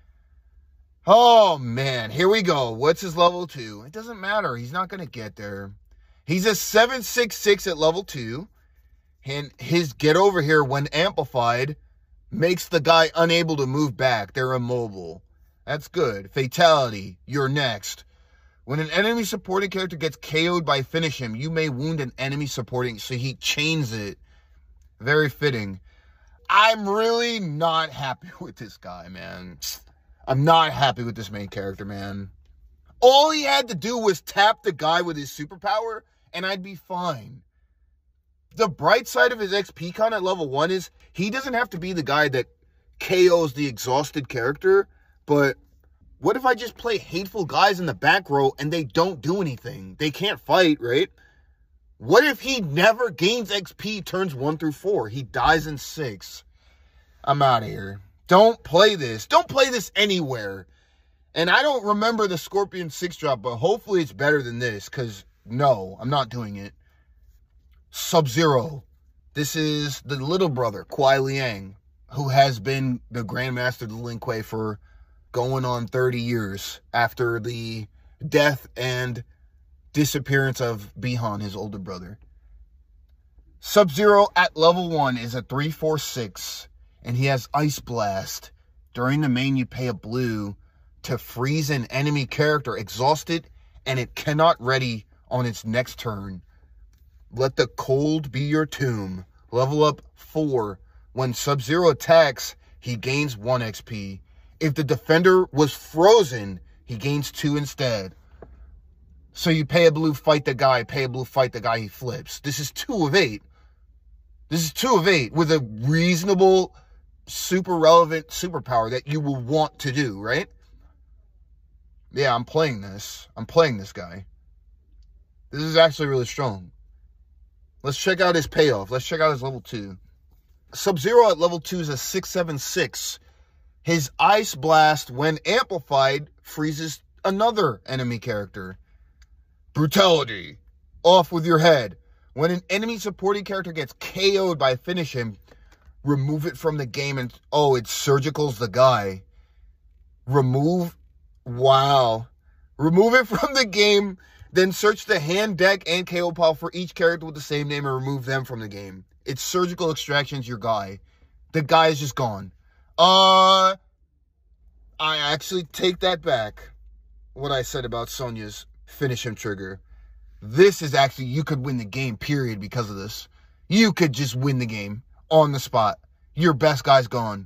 Oh, man. Here we go. What's his level 2? It doesn't matter. He's not going to get there. He's a 7/6/6 at level 2. And his Get Over Here, when amplified, makes the guy unable to move back. They're immobile. That's good. Fatality. You're next. When an enemy supporting character gets KO'd by finish him, you may wound an enemy supporting. So he chains it. Very fitting. I'm really not happy with this guy, man. I'm not happy with this main character, man. All he had to do was tap the guy with his superpower, and I'd be fine. The bright side of his XP con at level 1 is he doesn't have to be the guy that KOs the exhausted character, but what if I just play hateful guys in the back row and they don't do anything? They can't fight, right? What if he never gains XP turns 1 through 4? He dies in 6. I'm out of here. Don't play this. Don't play this anywhere. And I don't remember the Scorpion 6 drop, but hopefully it's better than this, because no, I'm not doing it. Sub-Zero. This is the little brother, Kuai Liang, who has been the Grandmaster of the Lin Kuei for going on 30 years after the death and disappearance of Bi-Han, his older brother. Sub-Zero at level 1 is a 3/4/6, and he has Ice Blast. During the main, you pay a blue to freeze an enemy character exhausted, and it cannot ready on its next turn. Let the cold be your tomb. Level up 4. When Sub-Zero attacks, he gains 1 XP. If the defender was frozen, he gains 2 instead. So you pay a blue, fight the guy, pay a blue, fight the guy, he flips. This is 2 of 8. This is 2 of 8 with a reasonable, super relevant superpower that you will want to do, right? Yeah, I'm playing this. I'm playing this guy. This is actually really strong. Let's check out his payoff. Let's check out his level 2. Sub-Zero at level 2 is a 6/7/6. His Ice Blast, when amplified, freezes another enemy character. Brutality. Off with your head. When an enemy supporting character gets KO'd by finish him, remove it from the game and... Oh, it surgicals the guy. Remove... Wow. Remove it from the game, then search the hand, deck, and KO pile for each character with the same name and remove them from the game. It's surgical extractions your guy. The guy is just gone. I actually take that back. What I said about Sonya's finish him trigger. This is actually, you could win the game, period, because of this. You could just win the game on the spot. Your best guy's gone.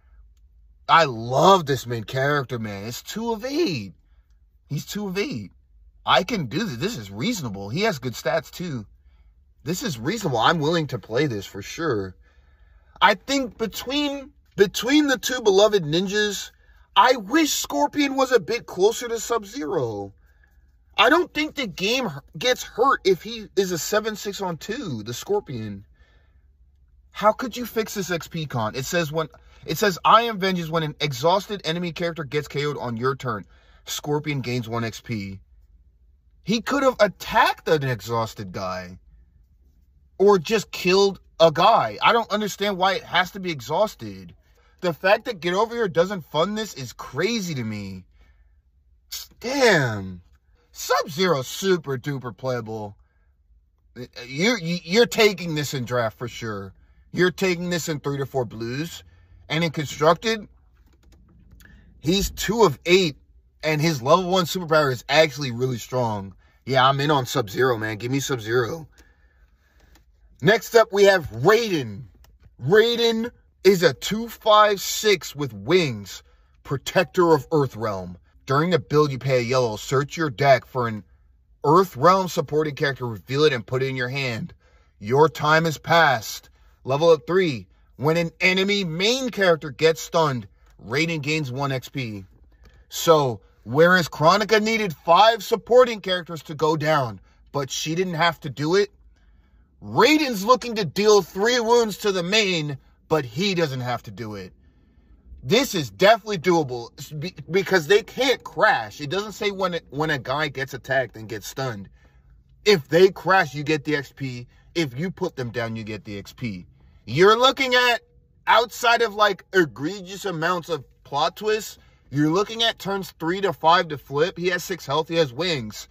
I love this main character, man. It's 2 of 8. He's 2 of 8. I can do this. This is reasonable. He has good stats, too. This is reasonable. I'm willing to play this for sure. I think between the 2 beloved ninjas, I wish Scorpion was a bit closer to Sub-Zero. I don't think the game gets hurt if he is a 7/6 on 2, the Scorpion. How could you fix this XP con? It says I am Vengeance when an exhausted enemy character gets KO'd on your turn. Scorpion gains 1 XP. He could have attacked an exhausted guy. Or just killed a guy. I don't understand why it has to be exhausted. The fact that Get Over Here doesn't fund this is crazy to me. Damn. Sub-Zero super duper playable. You're taking this in draft for sure. You're taking this in 3 to 4 blues. And in constructed, he's 2 of 8. And his level 1 superpower is actually really strong. Yeah, I'm in on Sub-Zero, man. Give me Sub-Zero. Next up, we have Raiden. Raiden is a 2/5/6 with wings, protector of Earthrealm. During the build, you pay a yellow. Search your deck for an Earthrealm supporting character, reveal it, and put it in your hand. Your time has passed. Level up 3. When an enemy main character gets stunned, Raiden gains 1 XP. So, whereas Chronica needed 5 supporting characters to go down, but she didn't have to do it, Raiden's looking to deal 3 wounds to the main, but he doesn't have to do it. This is definitely doable because they can't crash. It doesn't say when a guy gets attacked and gets stunned. If they crash, you get the XP. If you put them down, you get the XP. You're looking at, outside of like egregious amounts of plot twists, you're looking at turns 3 to 5 to flip. He has 6 health. He has wings.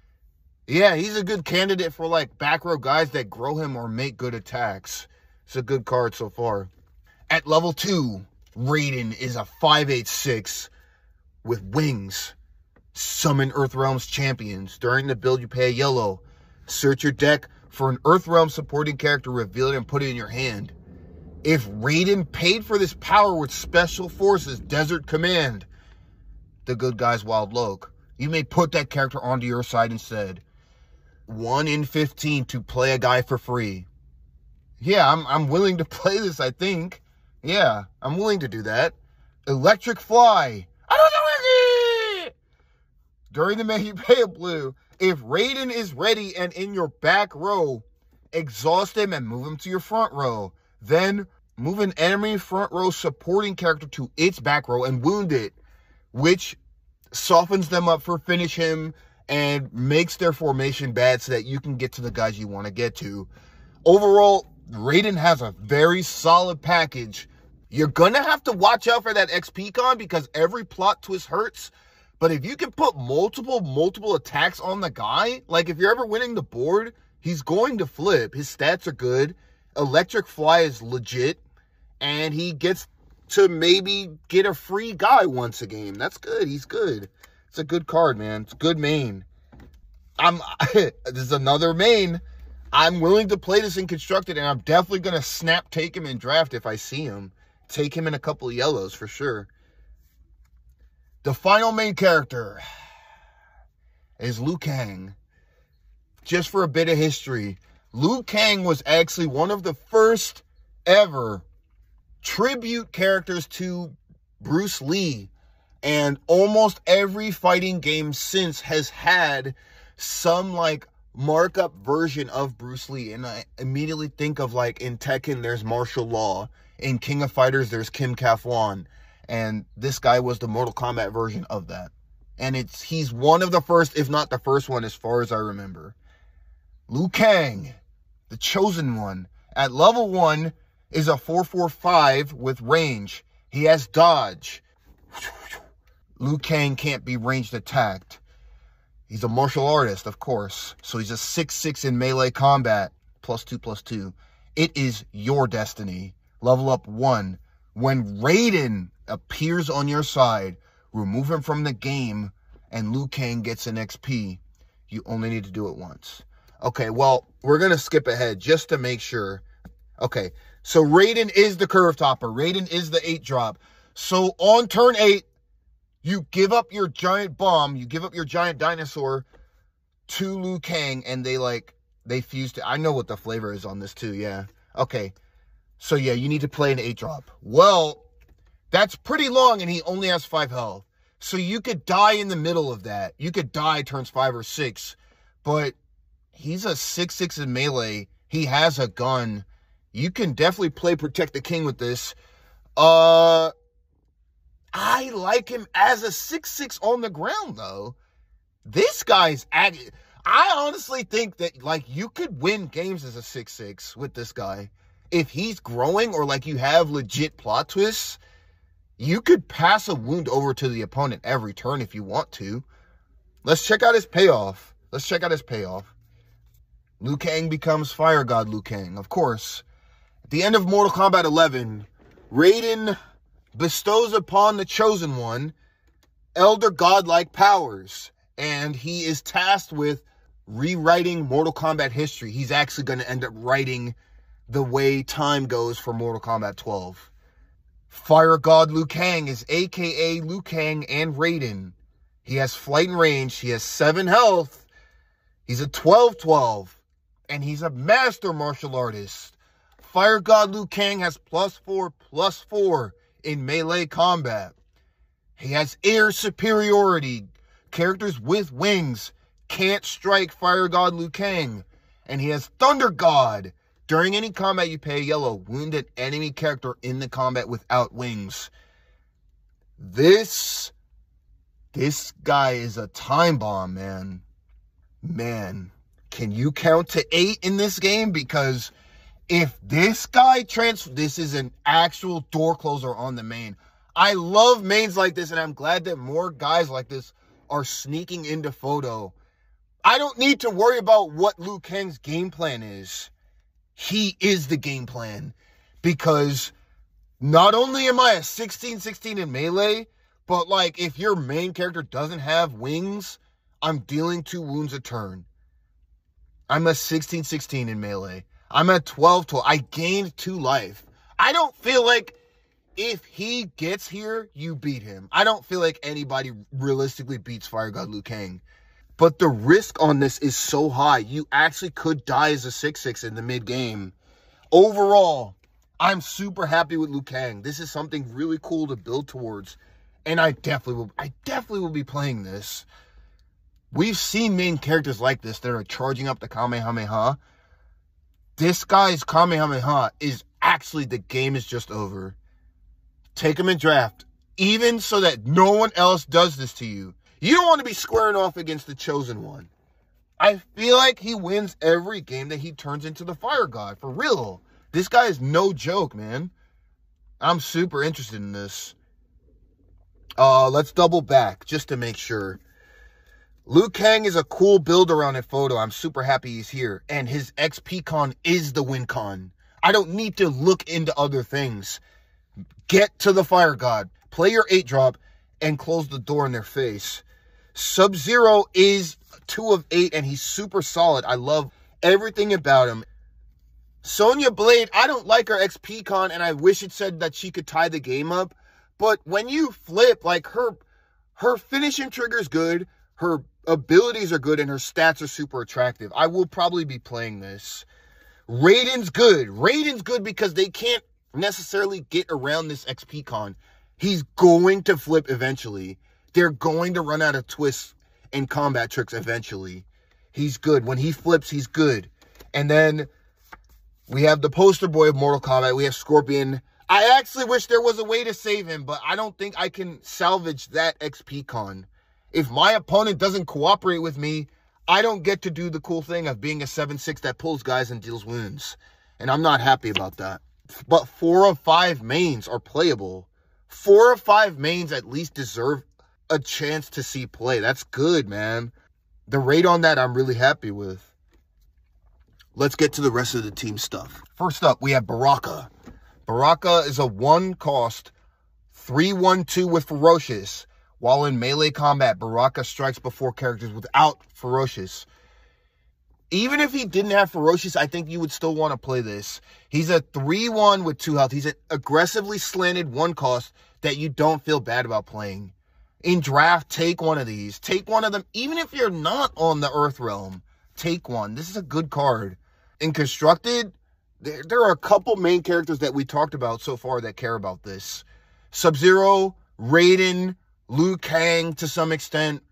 Yeah, he's a good candidate for like back row guys that grow him or make good attacks. It's a good card so far. At level 2, Raiden is a 5/8/6 with wings. Summon Earthrealm's champions. During the build, you pay a yellow. Search your deck for an Earthrealm supporting character, reveal it, and put it in your hand. If Raiden paid for this power with Special Forces Desert Command, the good guy's Wild Loke, you may put that character onto your side instead. 1 in 15 to play a guy for free. Yeah, I'm willing to play this, I think. Yeah, I'm willing to do that. Electric Fly. I don't know it! During the main, you pay a blue. If Raiden is ready and in your back row, exhaust him and move him to your front row. Then move an enemy front row supporting character to its back row and wound it, which softens them up for finish him and makes their formation bad so that you can get to the guys you want to get to. Overall, Raiden has a very solid package. You're going to have to watch out for that XP con because every plot twist hurts. But if you can put multiple attacks on the guy, like if you're ever winning the board, he's going to flip. His stats are good. Electric Fly is legit. And he gets to maybe get a free guy once a game. That's good. He's good. It's a good card, man. It's a good main. This is another main. I'm willing to play this in constructed, and I'm definitely going to take him in draft if I see him. Take him in a couple of yellows for sure. The final main character is Liu Kang. Just for a bit of history, Liu Kang was actually one of the first ever tribute characters to Bruce Lee. And almost every fighting game since has had some like markup version of Bruce Lee. And I immediately think of like in Tekken, there's Martial Law. In King of Fighters, there's Kim Kafwan. And this guy was the Mortal Kombat version of that. And he's one of the first, if not the first one, as far as I remember. Liu Kang, the chosen one, at level 1 is a 4/4/5 with range. He has dodge. Liu Kang can't be ranged attacked. He's a martial artist, of course. So he's a 6/6 in melee combat. +2/+2. It is your destiny. Level up 1. When Raiden appears on your side, remove him from the game, and Liu Kang gets an XP. You only need to do it once. Okay, well, we're going to skip ahead just to make sure. Okay, so Raiden is the curve topper. Raiden is the 8-drop. So on turn 8, you give up your giant bomb, you give up your giant dinosaur to Liu Kang, and they fused it. I know what the flavor is on this too, yeah. Okay, so yeah, you need to play an 8-drop. Well, that's pretty long, and he only has 5 health. So you could die in the middle of that. You could die turns 5 or 6, but he's a 6/6 in melee. He has a gun. You can definitely play Protect the King with this. I like like him as a 6'6" on the ground, though. This guy's... I honestly think that, like, you could win games as a 6'6" with this guy. If he's growing or, like, you have legit plot twists, you could pass a wound over to the opponent every turn if you want to. Let's check out his payoff. Liu Kang becomes Fire God Liu Kang, of course. At the end of Mortal Kombat 11, Raiden bestows upon the Chosen One elder godlike powers, and he is tasked with rewriting Mortal Kombat history. He's actually going to end up writing the way time goes for Mortal Kombat 12. Fire God Liu Kang is aka Liu Kang and Raiden. He has flight and range. He has 7 health. He's a 12-12. And he's a master martial artist. Fire God Liu Kang has +4/+4 in melee combat. He has air superiority. Characters with wings can't strike Fire God Liu Kang. And he has Thunder God. During any combat you pay yellow, wound an enemy character in the combat without wings. This guy is a time bomb, man. Man, can you count to 8 in this game? Because if this guy this is an actual door closer on the main. I love mains like this, and I'm glad that more guys like this are sneaking into photo. I don't need to worry about what Liu Kang's game plan is. He is the game plan. Because not only am I a 16-16 in melee, but like if your main character doesn't have wings, I'm dealing 2 wounds a turn. I'm a 16-16 in melee. I'm at 12-12. I gained 2 life. I don't feel like if he gets here, you beat him. I don't feel like anybody realistically beats Fire God Liu Kang. But the risk on this is so high. You actually could die as a 6-6 in the mid-game. Overall, I'm super happy with Liu Kang. This is something really cool to build towards. And I definitely will be playing this. We've seen main characters like this that are charging up the Kamehameha. This guy's Kamehameha is actually, the game is just over. Take him in draft. Even so that no one else does this to you. You don't want to be squaring off against the Chosen One. I feel like he wins every game that he turns into the Fire God. For real. This guy is no joke, man. I'm super interested in this. Let's double back just to make sure. Liu Kang is a cool build around a photo. I'm super happy he's here. And his XP con is the win con. I don't need to look into other things. Get to the Fire God. Play your 8-drop and close the door in their face. Sub-Zero is 2 of 8 and he's super solid. I love everything about him. Sonya Blade, I don't like her XP con and I wish it said that she could tie the game up. But when you flip, like her finishing trigger is good. Her abilities are good and her stats are super attractive. I will probably be playing this. Raiden's good. Raiden's good because they can't necessarily get around this XP con. He's going to flip eventually. They're going to run out of twists and combat tricks eventually. He's good. When he flips, he's good. And then we have the poster boy of Mortal Kombat. We have Scorpion. I actually wish there was a way to save him, but I don't think I can salvage that XP con. If my opponent doesn't cooperate with me, I don't get to do the cool thing of being a 7-6 that pulls guys and deals wounds. And I'm not happy about that. But 4 of 5 mains are playable. 4 of 5 mains at least deserve a chance to see play. That's good, man. The rate on that I'm really happy with. Let's get to the rest of the team stuff. First up, we have Baraka. Baraka is a 1-cost 3/1/2 with Ferocious. While in melee combat, Baraka strikes before characters without Ferocious. Even if he didn't have Ferocious, I think you would still want to play this. He's a 3/1 with 2 health. He's an aggressively slanted 1-cost that you don't feel bad about playing. In draft, take one of these. Take one of them. Even if you're not on the Earth Realm, take one. This is a good card. In Constructed, there are a couple main characters that we talked about so far that care about this. Sub-Zero, Raiden, Liu Kang to some extent,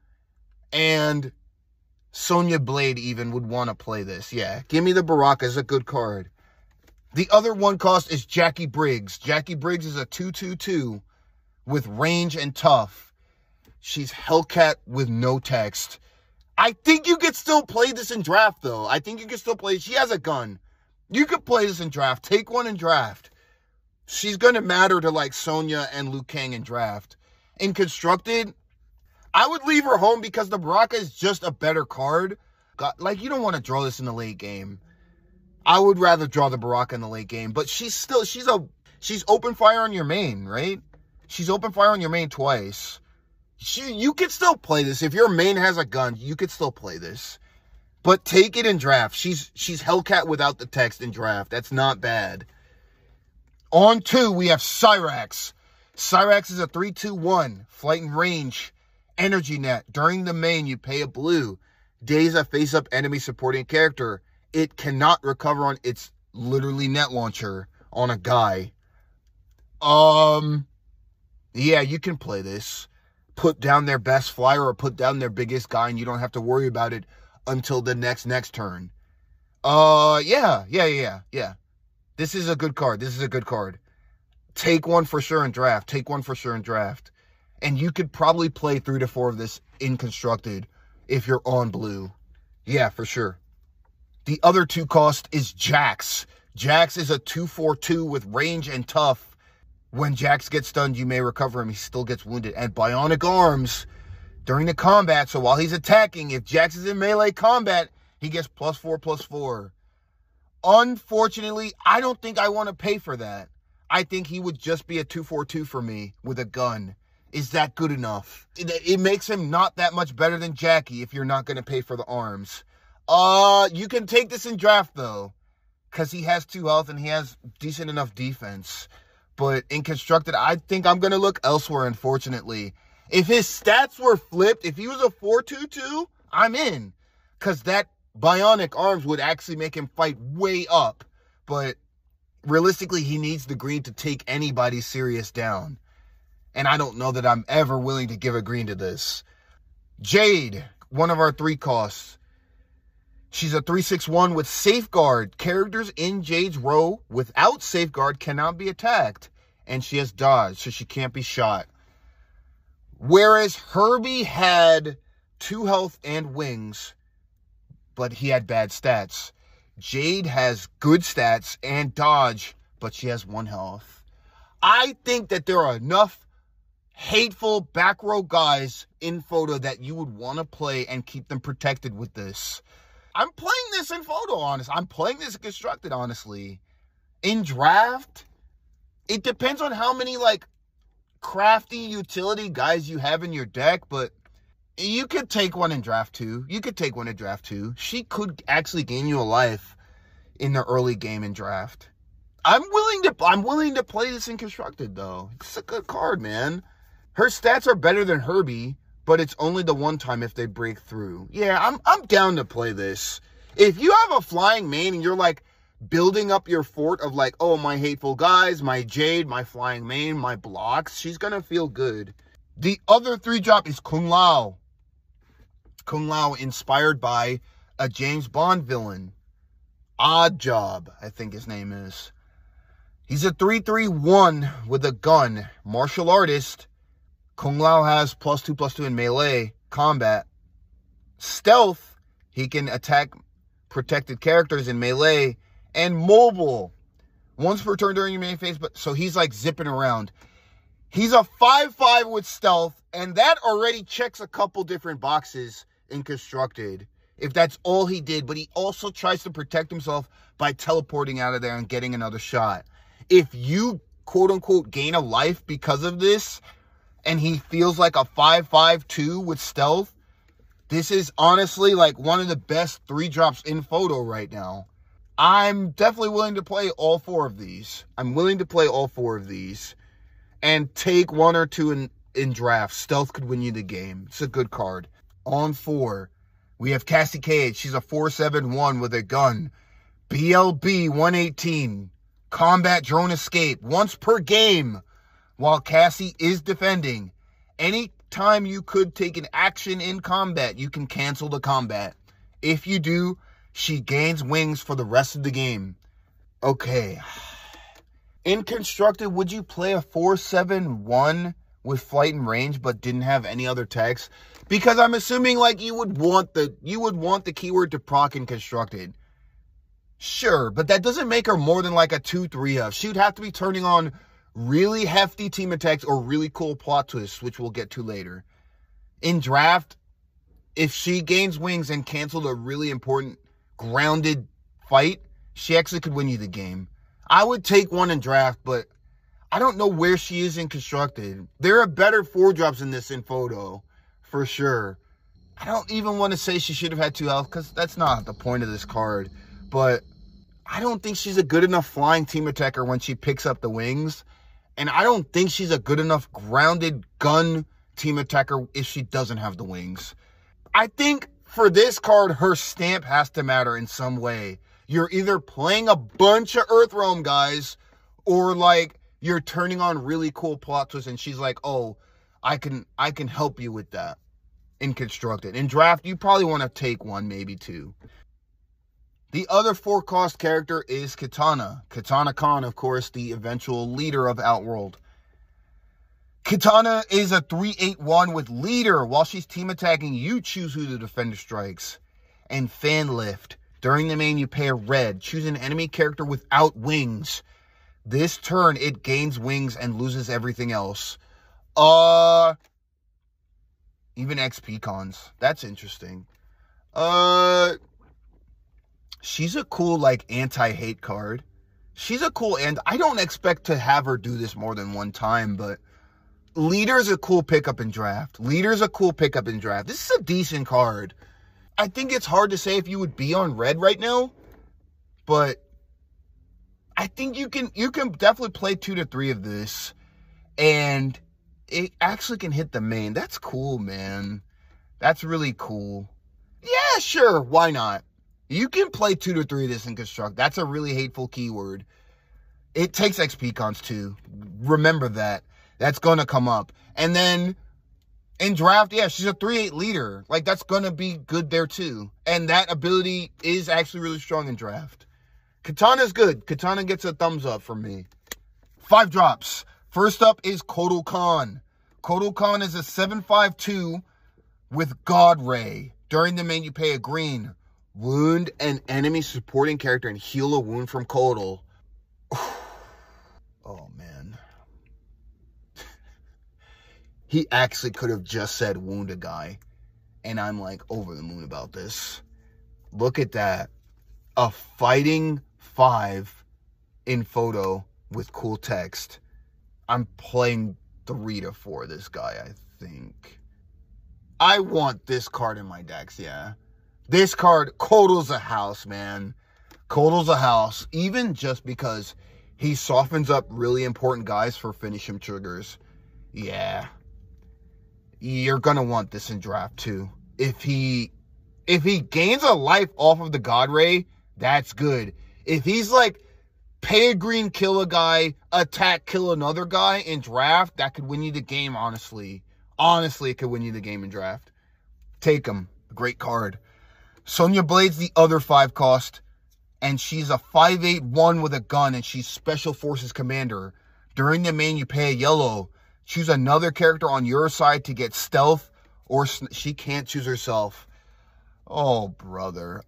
and Sonya Blade even would want to play this. Yeah, give me the Baraka as a good card. The other 1-cost is Jackie Briggs. Jackie Briggs is a 2/2/2 with range and tough. She's Hellcat with no text. I think you could still play this in draft, though. I think you can still play. She has a gun. You could play this in draft. Take one in draft. She's going to matter to, like, Sonya and Liu Kang in draft. In Constructed, I would leave her home because the Baraka is just a better card. Like, you don't want to draw this in the late game. I would rather draw the Baraka in the late game. But she's open fire on your main, right? She's open fire on your main twice. You could still play this. If your main has a gun, you could still play this. But take it in draft. She's Hellcat without the text in draft. That's not bad. On 2, we have Cyrax. Cyrax is a 3/2/1. Flight and range. Energy net. During the main, you pay a blue. Days a face-up enemy supporting character. It cannot recover on its literally net launcher on a guy. Yeah, you can play this. Put down their best flyer or put down their biggest guy, and you don't have to worry about it until the next turn. Yeah. This is a good card. Take one for sure in draft. And you could probably play 3 to 4 of this in Constructed if you're on blue. Yeah, for sure. The other 2 cost is Jax. Jax is a 2/4/2 with range and tough. When Jax gets stunned, you may recover him. He still gets wounded. And bionic arms during the combat. So while he's attacking, if Jax is in melee combat, he gets +4/+4. Unfortunately, I don't think I want to pay for that. I think he would just be a 2/4/2 for me with a gun. Is that good enough? It makes him not that much better than Jackie if you're not going to pay for the arms. You can take this in draft, though, because he has 2 health and he has decent enough defense. But in Constructed, I think I'm going to look elsewhere, unfortunately. If his stats were flipped, if he was a 4/2/2, I'm in. Because that bionic arms would actually make him fight way up. But realistically, he needs the green to take anybody serious down. And I don't know that I'm ever willing to give a green to this. Jade, one of our 3 costs. She's a 3/6/1 with Safeguard. Characters in Jade's row without Safeguard cannot be attacked. And she has dodge, so she can't be shot. Whereas Herbie had 2 health and wings, but he had bad stats. Jade has good stats and dodge, but she has 1 health. I think that there are enough hateful back row guys in photo that you would want to play and keep them protected with this. I'm playing this in photo, honestly. I'm playing this in Constructed, honestly. In draft, it depends on how many, like, crafty utility guys you have in your deck, but you could take one in draft, too. She could actually gain you a life in the early game in draft. I'm willing to play this in Constructed, though. It's a good card, man. Her stats are better than Herbie, but it's only the one time if they break through. Yeah, I'm down to play this. If you have a flying main and you're like building up your fort of like, oh, my hateful guys, my Jade, my flying main, my blocks, she's gonna feel good. The other 3 drop is Kung Lao. Kung Lao inspired by a James Bond villain. Odd Job, I think his name is. He's a 3/3/1 with a gun. Martial artist. Kung Lao has +2/+2 in melee combat. Stealth, he can attack protected characters in melee. And mobile, once per turn during your main phase, but so he's like zipping around. He's a 5/5 with stealth, and that already checks a couple different boxes in Constructed, if that's all he did. But he also tries to protect himself by teleporting out of there and getting another shot. If you, quote-unquote, gain a life because of this, and he feels like a 5/5/2 with stealth, this is honestly like one of the best 3 drops in photo right now. I'm definitely willing to play all 4 of these. And take 1 or 2 in draft. Stealth could win you the game. It's a good card. On 4, we have Cassie Cage. She's a 4/7/1 with a gun. BLB 118. Combat drone escape. Once per game while Cassie is defending. Anytime you could take an action in combat, you can cancel the combat. If you do, she gains wings for the rest of the game. Okay. In Constructed, would you play a 4/7/1 with flight and range, but didn't have any other text? Because I'm assuming like you would want the keyword to proc in constructed. Sure, but that doesn't make her more than like a 2-3 She would have to be turning on really hefty team attacks or really cool plot twists, which we'll get to later. In draft, if she gains wings and canceled a really important grounded fight, she actually could win you the game. I would take one in draft, but I don't know where she is in constructed. There are better 4-drops in this in photo, for sure. I don't even want to say she should have had 2 health, because that's not the point of this card. But I don't think she's a good enough flying team attacker when she picks up the wings. And I don't think she's a good enough grounded gun team attacker if she doesn't have the wings. I think for this card, her stamp has to matter in some way. You're either playing a bunch of Earthrealm guys, or like you're turning on really cool plot twists and she's like, oh, I can help you with that in constructed. In draft, you probably want to take 1, maybe 2. The other 4-cost character is Kitana. Kitana Khan, of course, the eventual leader of Outworld. Kitana is a 3/8/1 with leader. While she's team attacking, you choose who the defender strikes. And fan lift. During the main, you pay a red. Choose an enemy character without wings. This turn, it gains wings and loses everything else. Even XP cons. That's interesting. She's a cool, like, anti-hate card. She's a cool, and I don't expect to have her do this more than one time, but Leader's a cool pickup in draft. Leader's a cool pickup in draft. This is a decent card. I think it's hard to say if you would be on red right now, but I think you can definitely play 2 to 3 of this, and it actually can hit the main. That's cool, man. That's really cool. Yeah, sure, why not? You can play 2 to 3 of this in construct. That's a really hateful keyword. It takes XP cons too. Remember that. That's going to come up. And then in draft, yeah, she's a 3/8 leader. Like, that's going to be good there too. And that ability is actually really strong in draft. Kitana's good. Kitana gets a thumbs up from me. 5 drops. First up is Kotal Khan. Kotal Khan is a 7/5/2 with God Ray. During the main, you pay a green. Wound an enemy supporting character and heal a wound from Kotal. Oh, man. He actually could have just said wound a guy. And I'm like over the moon about this. Look at that. A fighting 5 in photo with cool text. I'm playing 3 to 4 this guy, I think. I want this card in my decks, yeah. This card, Kotal's a house, man. Kotal's a house. Even just because he softens up really important guys for finish him triggers. Yeah. You're going to want this in draft too. If he gains a life off of the God Ray, that's good. If he's like, pay a green, kill a guy, attack, kill another guy in draft, that could win you the game, honestly. Honestly, it could win you the game in draft. Take him. Great card. Sonya Blade's the other 5 cost, and she's a 5/8/1 with a gun, and she's Special Forces Commander. During the main, you pay a yellow. Choose another character on your side to get stealth, or she can't choose herself. Oh, brother.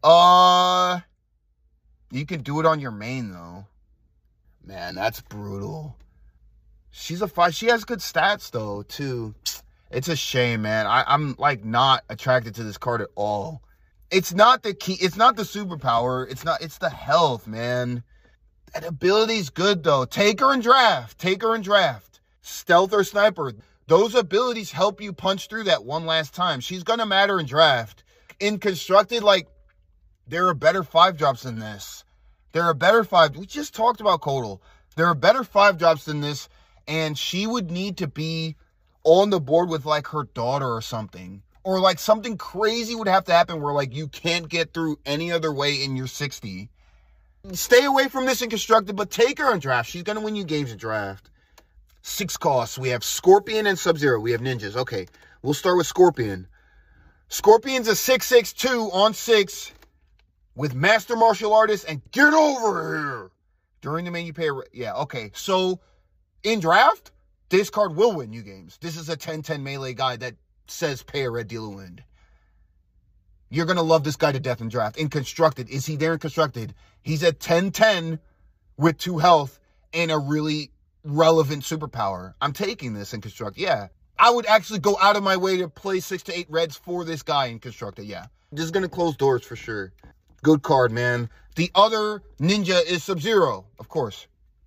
You can do it on your main, though. Man, that's brutal. She's a 5. She has good stats, though, too. It's a shame, man. I'm, like, not attracted to this card at all. It's not the key. It's not the superpower. It's the health, man. That ability's good, though. Take her in draft. Take her in draft. Stealth or sniper. Those abilities help you punch through that one last time. She's going to matter in draft. In constructed, like, there are better 5 drops than this. There are better 5. We just talked about Kotal. There are better 5 drops than this. And she would need to be on the board with, like, her daughter or something. Or, like, something crazy would have to happen where, like, you can't get through any other way in your 60. Stay away from this in constructed, but take her in draft. She's going to win you games in draft. 6 costs. We have Scorpion and Sub-Zero. We have ninjas. Okay, we'll start with Scorpion. Scorpion's a 6/6/2 on 6 with Master Martial Artist and get over here. During the main, you pay a... Yeah, okay. So, in draft, this card will win you games. This is a 10-10 melee guy that says pay a red, deal a wound. You're going to love this guy to death in draft. In Constructed, is he there in Constructed? He's at 10-10 with 2 health and a really relevant superpower. I'm taking this in Constructed, yeah. I would actually go out of my way to play 6 to 8 reds for this guy in Constructed, yeah. This is going to close doors for sure. Good card, man. The other ninja is Sub-Zero, of course.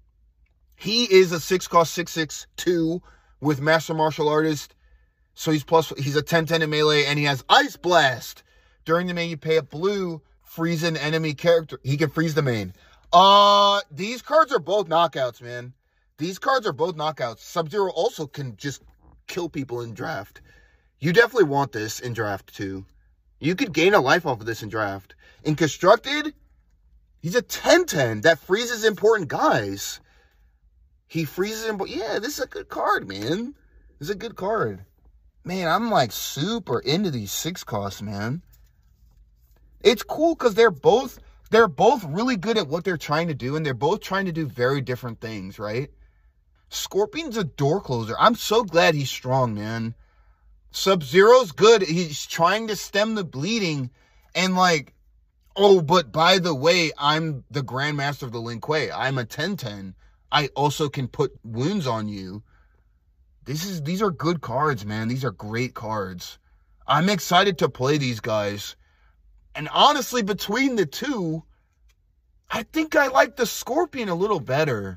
He is a 6-cost 6/6/2 with Master Martial Artist. So he's a 10-10 in melee, and he has Ice Blast. During the main, you pay a blue, freeze an enemy character. He can freeze the main. These cards are both knockouts, man. These cards are both knockouts. Sub-Zero also can just kill people in draft. You definitely want this in draft, too. You could gain a life off of this in draft. In Constructed, he's a 10-10 that freezes important guys. He freezes him, but yeah, this is a good card, man. This is a good card. Man, I'm like super into these 6 costs, man. It's cool because they're both really good at what they're trying to do, and they're both trying to do very different things, right? Scorpion's a door closer. I'm so glad he's strong, man. Sub-Zero's good. He's trying to stem the bleeding, and like, oh, but by the way, I'm the Grandmaster of the Lin Kuei. I'm a 10-10. I also can put wounds on you. These are good cards, man. These are great cards. I'm excited to play these guys. And honestly, between the two, I think I like the Scorpion a little better.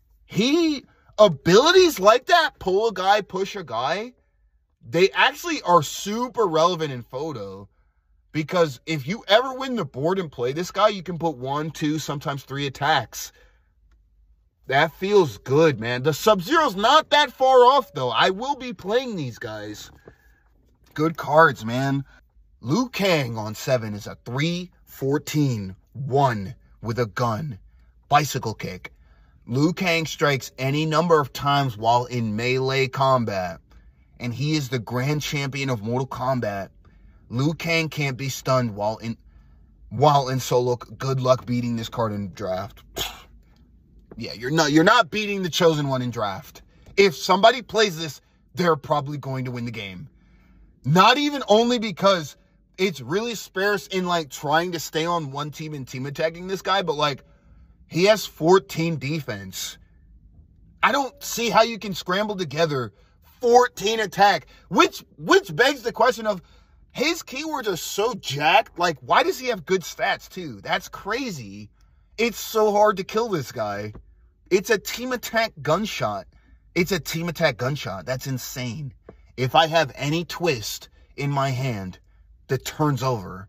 Abilities like that, pull a guy, push a guy, they actually are super relevant in photo. Because if you ever win the board and play this guy, you can put 1, 2, sometimes 3 attacks. That feels good, man. The Sub-Zero's not that far off, though. I will be playing these guys. Good cards, man. Liu Kang on 7 is a 3/14/1 with a gun. Bicycle kick. Liu Kang strikes any number of times while in melee combat. And he is the grand champion of Mortal Kombat. Liu Kang can't be stunned while in solo. Good luck beating this card in draft. Yeah, you're not beating the Chosen One in draft. If somebody plays this, they're probably going to win the game. Not even only because it's really sparse in like trying to stay on one team and team attacking this guy, but like he has 14 defense. I don't see how you can scramble together 14 attack, which begs the question of his keywords are so jacked. Like, why does he have good stats too? That's crazy. It's so hard to kill this guy. It's a team attack gunshot. It's a team attack gunshot. That's insane. If I have any twist in my hand that turns over,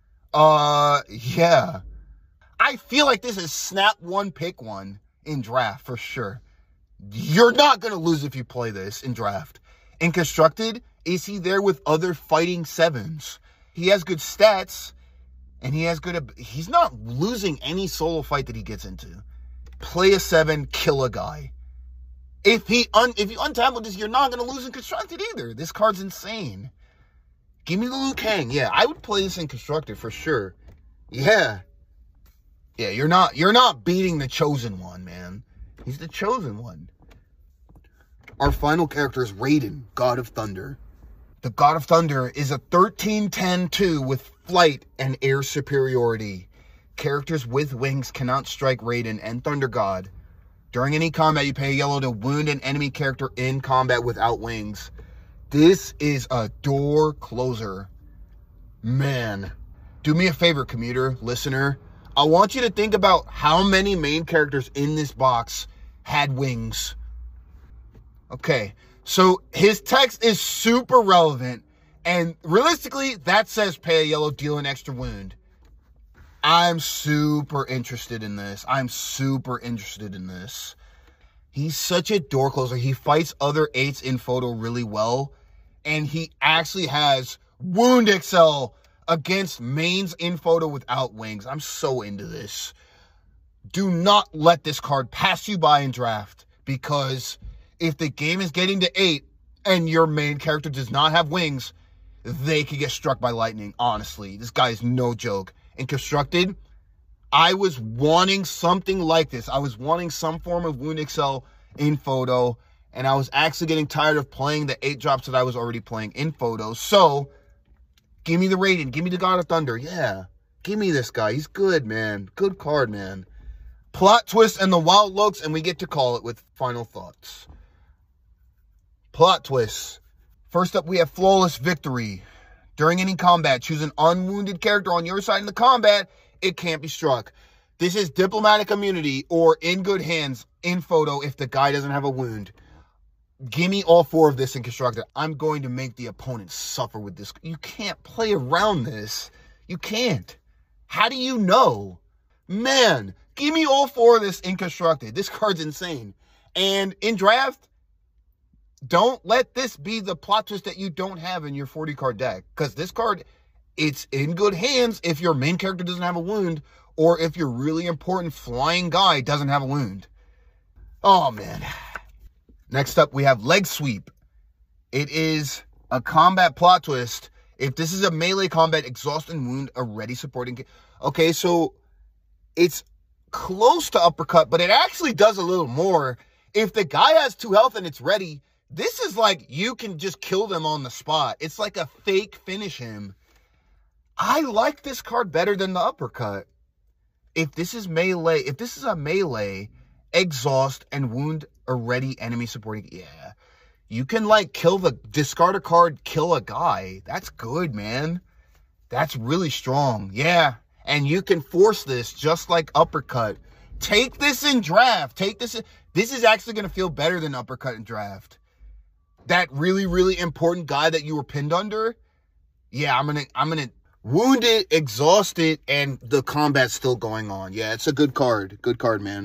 yeah. I feel like this is snap one, pick one in draft for sure. You're not going to lose if you play this in draft. In Constructed, is he there with other fighting 7s? He has good stats, and he's not losing any solo fight that he gets into. Play a 7, kill a guy. If you untap with this, you're not going to lose in Constructed either. This card's insane. Give me the Liu Kang. Yeah, I would play this in Constructed for sure. Yeah. Yeah, you're not beating the Chosen One, man. He's the Chosen One. Our final character is Raiden, God of Thunder. The God of Thunder is a 13-10-2 with flight and air superiority. Characters with wings cannot strike Raiden and Thunder God. During any combat, you pay a yellow to wound an enemy character in combat without wings. This is a door closer. Man, do me a favor, commuter, listener. I want you to think about how many main characters in this box had wings. Okay, so his text is super relevant, and realistically, that says pay a yellow, deal an extra wound. I'm super interested in this. He's such a door closer. He fights other 8s in photo really well, and he actually has Wound Excel against mains in photo without wings. I'm so into this. Do not let this card pass you by in draft, because if the game is getting to 8 and your main character does not have wings, they could get struck by lightning. Honestly, this guy is no joke. In Constructed, I was wanting something like this. I was wanting some form of Wound Excel in photo, and I was actually getting tired of playing the 8 drops that I was already playing in photos. So, give me the Raiden. Give me the God of Thunder. Yeah. Give me this guy. He's good, man. Good card, man. Plot twist and the wild looks, and we get to call it with final thoughts. Plot twists. First up, we have Flawless Victory. During any combat, choose an unwounded character on your side in the combat. It can't be struck. This is Diplomatic Immunity or In Good Hands in photo if the guy doesn't have a wound. Give me all 4 of this in constructed. I'm going to make the opponent suffer with this. You can't play around this. You can't. How do you know? Man, give me all 4 of this in constructed. This card's insane. And in draft, don't let this be the plot twist that you don't have in your 40 card deck. Because this card, it's in good hands if your main character doesn't have a wound, or if your really important flying guy doesn't have a wound. Oh, man. Next up, we have Leg Sweep. It is a combat plot twist. If this is a melee combat, exhaust and wound a ready supporting... Okay, so it's close to uppercut, but it actually does a little more. If the guy has 2 health and it's ready, this is like you can just kill them on the spot. It's like a fake finish him. I like this card better than the uppercut. If this is melee, if this is a melee, exhaust and wound a ready enemy supporting, yeah. You can like discard a card, kill a guy. That's good, man. That's really strong. Yeah. And you can force this just like uppercut. Take this in draft. Take this. This is actually going to feel better than uppercut in draft. That really, really important guy that you were pinned under. Yeah, I'm gonna wound it, exhaust it, and the combat's still going on. Yeah, it's a good card. Good card, man.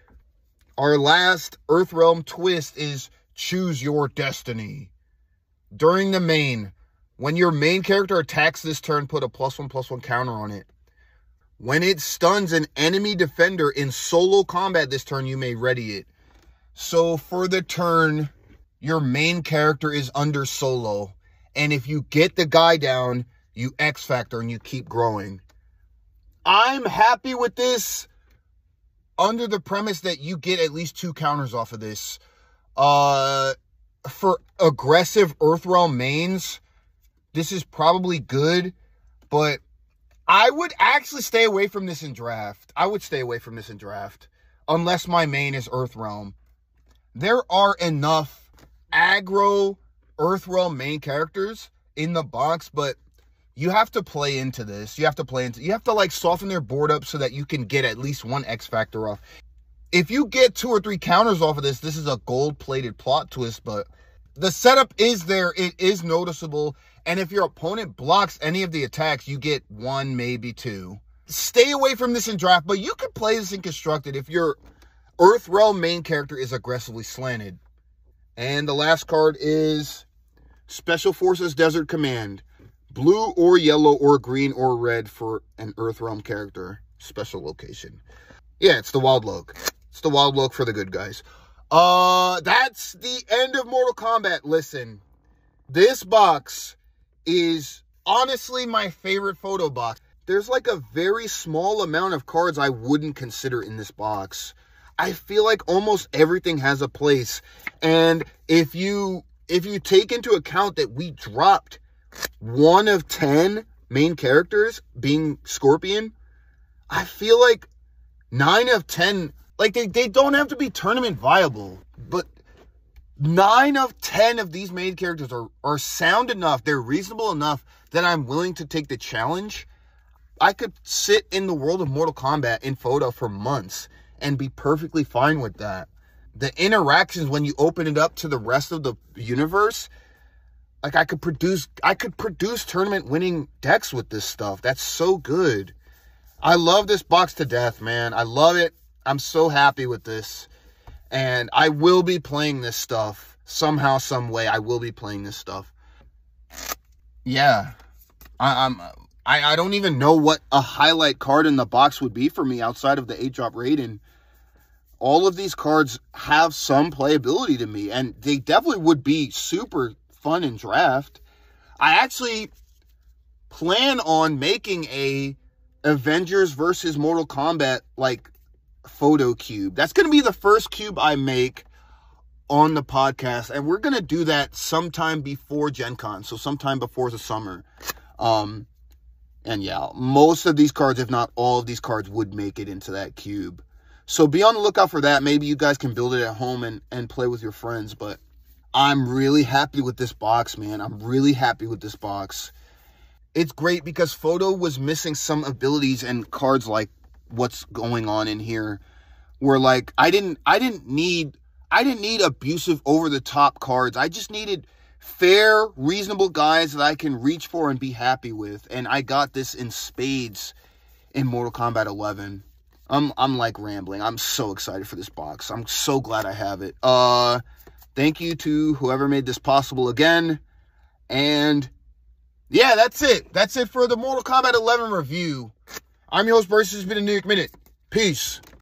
Our last Earthrealm twist is Choose Your Destiny. During the main, when your main character attacks this turn, put a +1/+1 counter on it. When it stuns an enemy defender in solo combat this turn, you may ready it. So for the turn, your main character is under solo. And if you get the guy down, you X Factor and you keep growing. I'm happy with this under the premise that you get at least 2 counters off of this. For aggressive Earthrealm mains, this is probably good, but I would actually stay away from this in draft. I would stay away from this in draft unless my main is Earthrealm. There are enough aggro Earthrealm main characters in the box, but you have to play into this. You have to like soften their board up so that you can get at least 1 X Factor off. If you get 2 or 3 counters off of this, this is a gold-plated plot twist, but the setup is there. It is noticeable. And if your opponent blocks any of the attacks, you get 1, maybe 2. Stay away from this in draft, but you can play this in constructed if your Earthrealm main character is aggressively slanted. And the last card is Special Forces Desert Command. Blue or yellow or green or red for an Earthrealm character. Special location. Yeah, it's the Wild Loke. It's the Wild Loke for the good guys. That's the end of Mortal Kombat. Listen, this box is honestly my favorite photo box. There's like a very small amount of cards I wouldn't consider in this box. I feel like almost everything has a place. And if you take into account that we dropped 1 of 10 main characters being Scorpion, I feel like 9 of 10, like they don't have to be tournament viable, but 9 of 10 of these main characters are sound enough, they're reasonable enough that I'm willing to take the challenge. I could sit in the world of Mortal Kombat in photo for months and be perfectly fine with that. The interactions when you open it up to the rest of the universe, like I could produce tournament winning decks with this stuff. That's so good. I love this box to death, man. I love it. I'm so happy with this. And I will be playing this stuff. Somehow, some way, I will be playing this stuff. Yeah. I don't even know what a highlight card in the box would be for me outside of the 8-drop Raiden. All of these cards have some playability to me, and they definitely would be super fun in draft. I actually plan on making a Avengers versus Mortal Kombat like photo cube. That's going to be the first cube I make on the podcast, and we're going to do that sometime before Gen Con, so sometime before the summer. And yeah, most of these cards, if not all of these cards, would make it into that cube. So be on the lookout for that. Maybe you guys can build it at home and play with your friends, but I'm really happy with this box, man. I'm really happy with this box. It's great because Photo was missing some abilities and cards like what's going on in here, where like I didn't need abusive over-the-top cards. I just needed fair, reasonable guys that I can reach for and be happy with. And I got this in spades in Mortal Kombat 11. I'm like rambling. I'm so excited for this box. I'm so glad I have it. Thank you to whoever made this possible again. And yeah, that's it. That's it for the Mortal Kombat 11 review. I'm your host, Bryce. This has been a New York Minute. Peace.